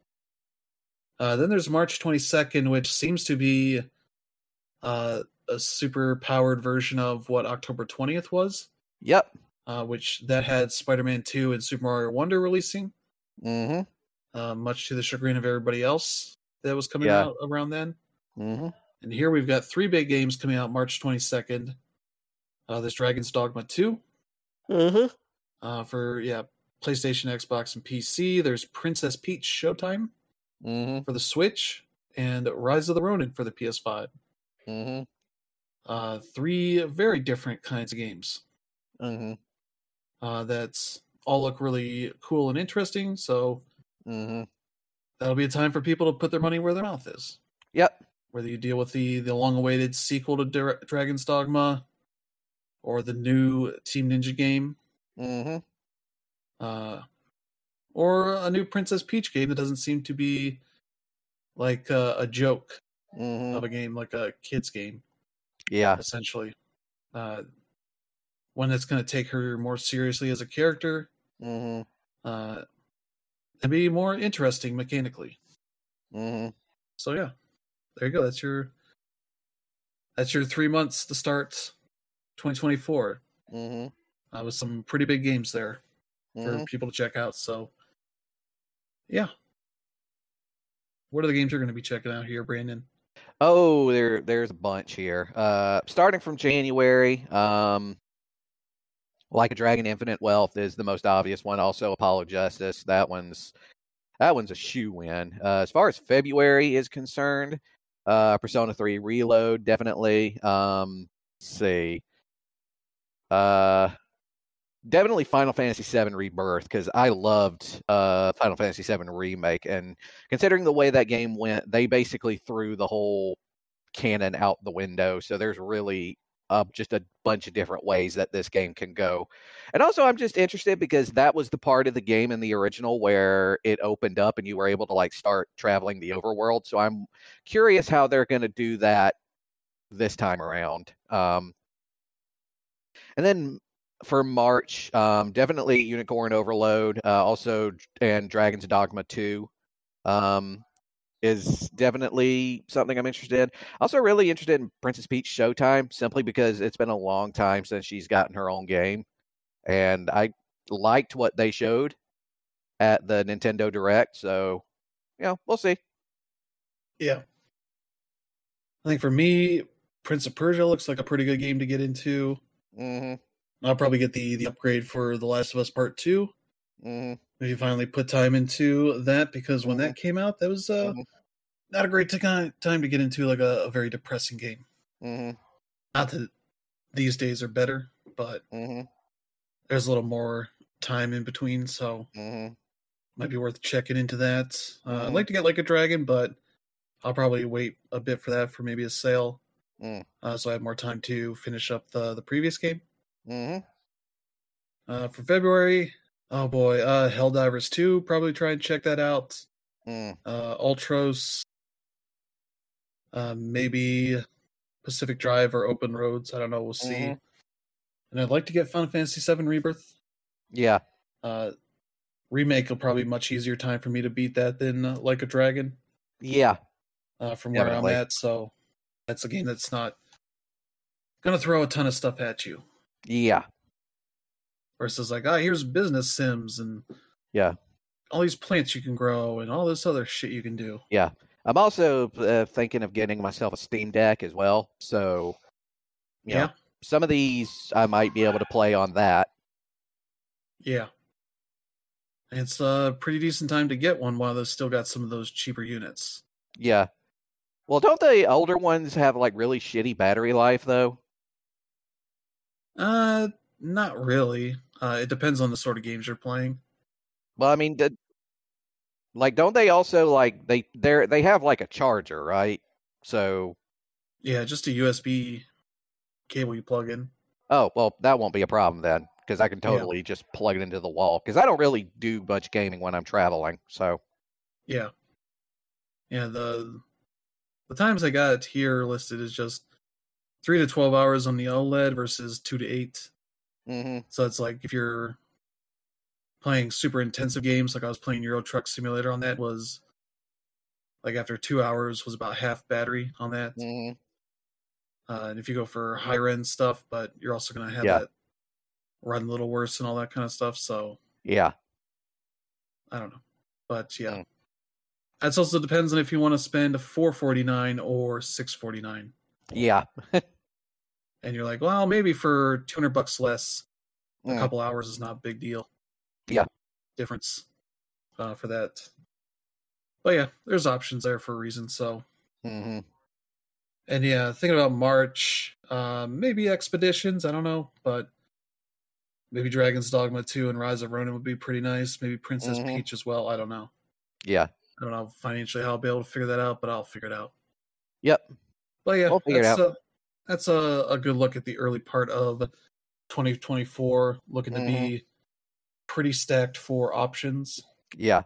uh, then there's March twenty-second, which seems to be uh, a super powered version of what October twentieth was. Yep. Uh, which that had Spider-Man two and Super Mario Wonder releasing. Mm-hmm. Uh, much to the chagrin of everybody else that was coming Yeah. out around then. Mm-hmm. And here we've got three big games coming out March twenty-second. Uh, there's Dragon's Dogma two. Mm-hmm. Uh, for, yeah, PlayStation, Xbox, and P C. There's Princess Peach Showtime Mm-hmm. for the Switch. And Rise of the Ronin for the P S five. Mm-hmm. Uh, three very different kinds of games. Mm-hmm. Uh, that's all look really cool and interesting, so mm-hmm. that'll be a time for people to put their money where their mouth is. Yep. Whether you deal with the, the long-awaited sequel to Dra- Dragon's Dogma or the new Team Ninja game, Mm-hmm. uh, or a new Princess Peach game that doesn't seem to be like a, a joke Mm-hmm. of a game, like a kid's game, Yeah. essentially. Uh, one that's going to take her more seriously as a character, Mm-hmm. uh, and be more interesting mechanically. Mm-hmm. So yeah, there you go. That's your that's your three months to start twenty twenty-four. Mm-hmm. Uh, with some pretty big games there Mm-hmm. for people to check out. So yeah, what are the games you're going to be checking out here, Brandon? Oh, there there's a bunch here. Uh, starting from January, um, Like a Dragon, Infinite Wealth is the most obvious one. Also, Apollo Justice. That one's that one's a shoe-in. Uh, as far as February is concerned, uh, Persona three Reload definitely. Um, let's see. Uh, definitely Final Fantasy seven Rebirth, because I loved uh, Final Fantasy seven Remake, and considering the way that game went, they basically threw the whole canon out the window. So there's really uh, just a bunch of different ways that this game can go. And also, I'm just interested because that was the part of the game in the original where it opened up and you were able to like start traveling the overworld. So I'm curious how they're going to do that this time around. Um, and then for March, um, definitely Unicorn Overload, uh, also and Dragon's Dogma two. Um, is definitely something I'm interested in. Also really interested in Princess Peach Showtime, simply because it's been a long time since she's gotten her own game. And I liked what they showed at the Nintendo Direct. So, you know, we'll see. Yeah. I think for me, Prince of Persia looks like a pretty good game to get into. Mm-hmm. I'll probably get the, the upgrade for The Last of Us Part two. Mm-hmm. Maybe finally put time into that, because when mm-hmm. that came out, that was uh, mm-hmm. not a great t- time to get into like a, a very depressing game. Mm-hmm. Not that these days are better, but mm-hmm. there's a little more time in between, so mm-hmm. might be worth checking into that. Uh, mm-hmm. I'd like to get Like a Dragon, but I'll probably wait a bit for that for maybe a sale, mm. uh, so I have more time to finish up the, the previous game. Mm-hmm. Uh, for February, oh boy, uh, Helldivers two, probably try and check that out. Mm. Uh, Ultros, uh, maybe Pacific Drive or Open Roads. I don't know. We'll see. Mm-hmm. And I'd like to get Final Fantasy seven Rebirth. Yeah. Uh, remake will probably be much easier time for me to beat that than uh, Like a Dragon. Yeah. uh, from where Definitely. I'm at. So that's a game that's not going to throw a ton of stuff at you. Yeah. Versus like, ah, oh, here's business sims and yeah, all these plants you can grow and all this other shit you can do. Yeah. I'm also uh, thinking of getting myself a Steam Deck as well. So, you yeah, know, some of these I might be able to play on that. Yeah. It's a pretty decent time to get one while they've still got some of those cheaper units. Yeah. Well, don't the older ones have like really shitty battery life though? Uh, not really. Uh, it depends on the sort of games you're playing. Well, I mean, did, like, don't they also like they they they have like a charger, right? So yeah, just a U S B cable you plug in. Oh, well, that won't be a problem then, because I can totally yeah. just plug it into the wall. Because I don't really do much gaming when I'm traveling, so yeah, yeah. The the times I got here listed is just three to twelve hours on the OLED versus two to eight. Mm-hmm. So it's like if you're playing super intensive games, like I was playing Euro Truck Simulator on that, was like after two hours was about half battery on that. Mm-hmm. Uh, and if you go for higher end stuff, but you're also going to have yeah. that run a little worse and all that kind of stuff. So yeah, I don't know, but yeah, mm. that also depends on if you want to spend four forty-nine or six forty-nine. Yeah, and you're like, well, maybe for two hundred bucks less, mm. a couple hours is not a big deal. Yeah, difference uh, for that. But yeah, there's options there for a reason. So. Mm-hmm. And yeah, thinking about March, um, maybe Expeditions, I don't know, but maybe Dragon's Dogma two and Rise of Ronin would be pretty nice. Maybe Princess mm-hmm. Peach as well. I don't know. Yeah. I don't know financially how I'll be able to figure that out, but I'll figure it out. Yep. But yeah, we'll figure that's, it out. A, that's a, a good look at the early part of twenty twenty-four, looking mm-hmm. to be pretty stacked for options. Yeah.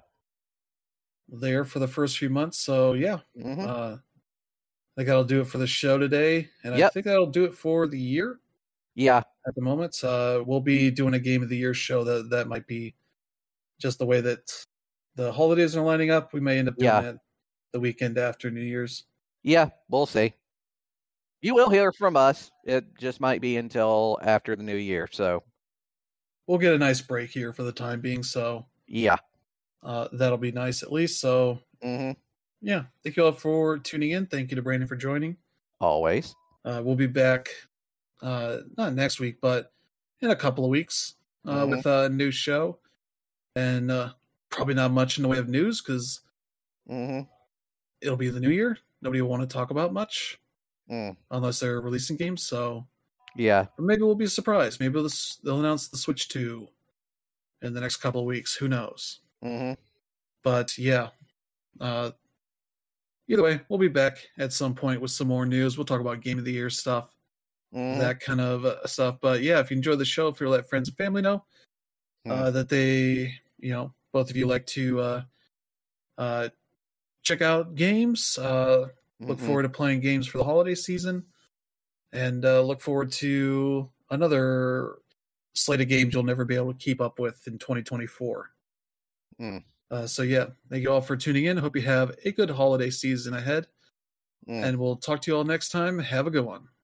There for the first few months. So yeah. Mm-hmm. Uh, I think that'll do it for the show today, and yep. I think that'll do it for the year. Yeah. At the moment, uh, we'll be doing a Game of the Year show. That that might be just the way that the holidays are lining up. We may end up doing yeah. that the weekend after New Year's. Yeah, we'll see. You will hear from us. It just might be until after the new year, so we'll get a nice break here for the time being. So yeah, uh, that'll be nice at least. So. Mm-hmm. Yeah, thank you all for tuning in. Thank you to Brandon for joining. Always. Uh, we'll be back, uh, not next week, but in a couple of weeks uh, mm-hmm. with a new show. And uh, probably not much in the way of news because mm-hmm. it'll be the new year. Nobody will want to talk about much mm. unless they're releasing games. So yeah, or maybe we'll be surprised. Maybe they'll, they'll announce the Switch two in the next couple of weeks. Who knows? Mm-hmm. But yeah. Uh, Either way, we'll be back at some point with some more news. We'll talk about Game of the Year stuff, mm. that kind of uh, stuff. But yeah, if you enjoyed the show, if you let friends and family know mm. uh, that they, you know, both of you like to uh, uh, check out games, uh, look mm-hmm. forward to playing games for the holiday season, and uh, look forward to another slate of games you'll never be able to keep up with in twenty twenty-four. Mm. Uh, so yeah, thank you all for tuning in. Hope you have a good holiday season ahead. Mm. And we'll talk to you all next time. Have a good one.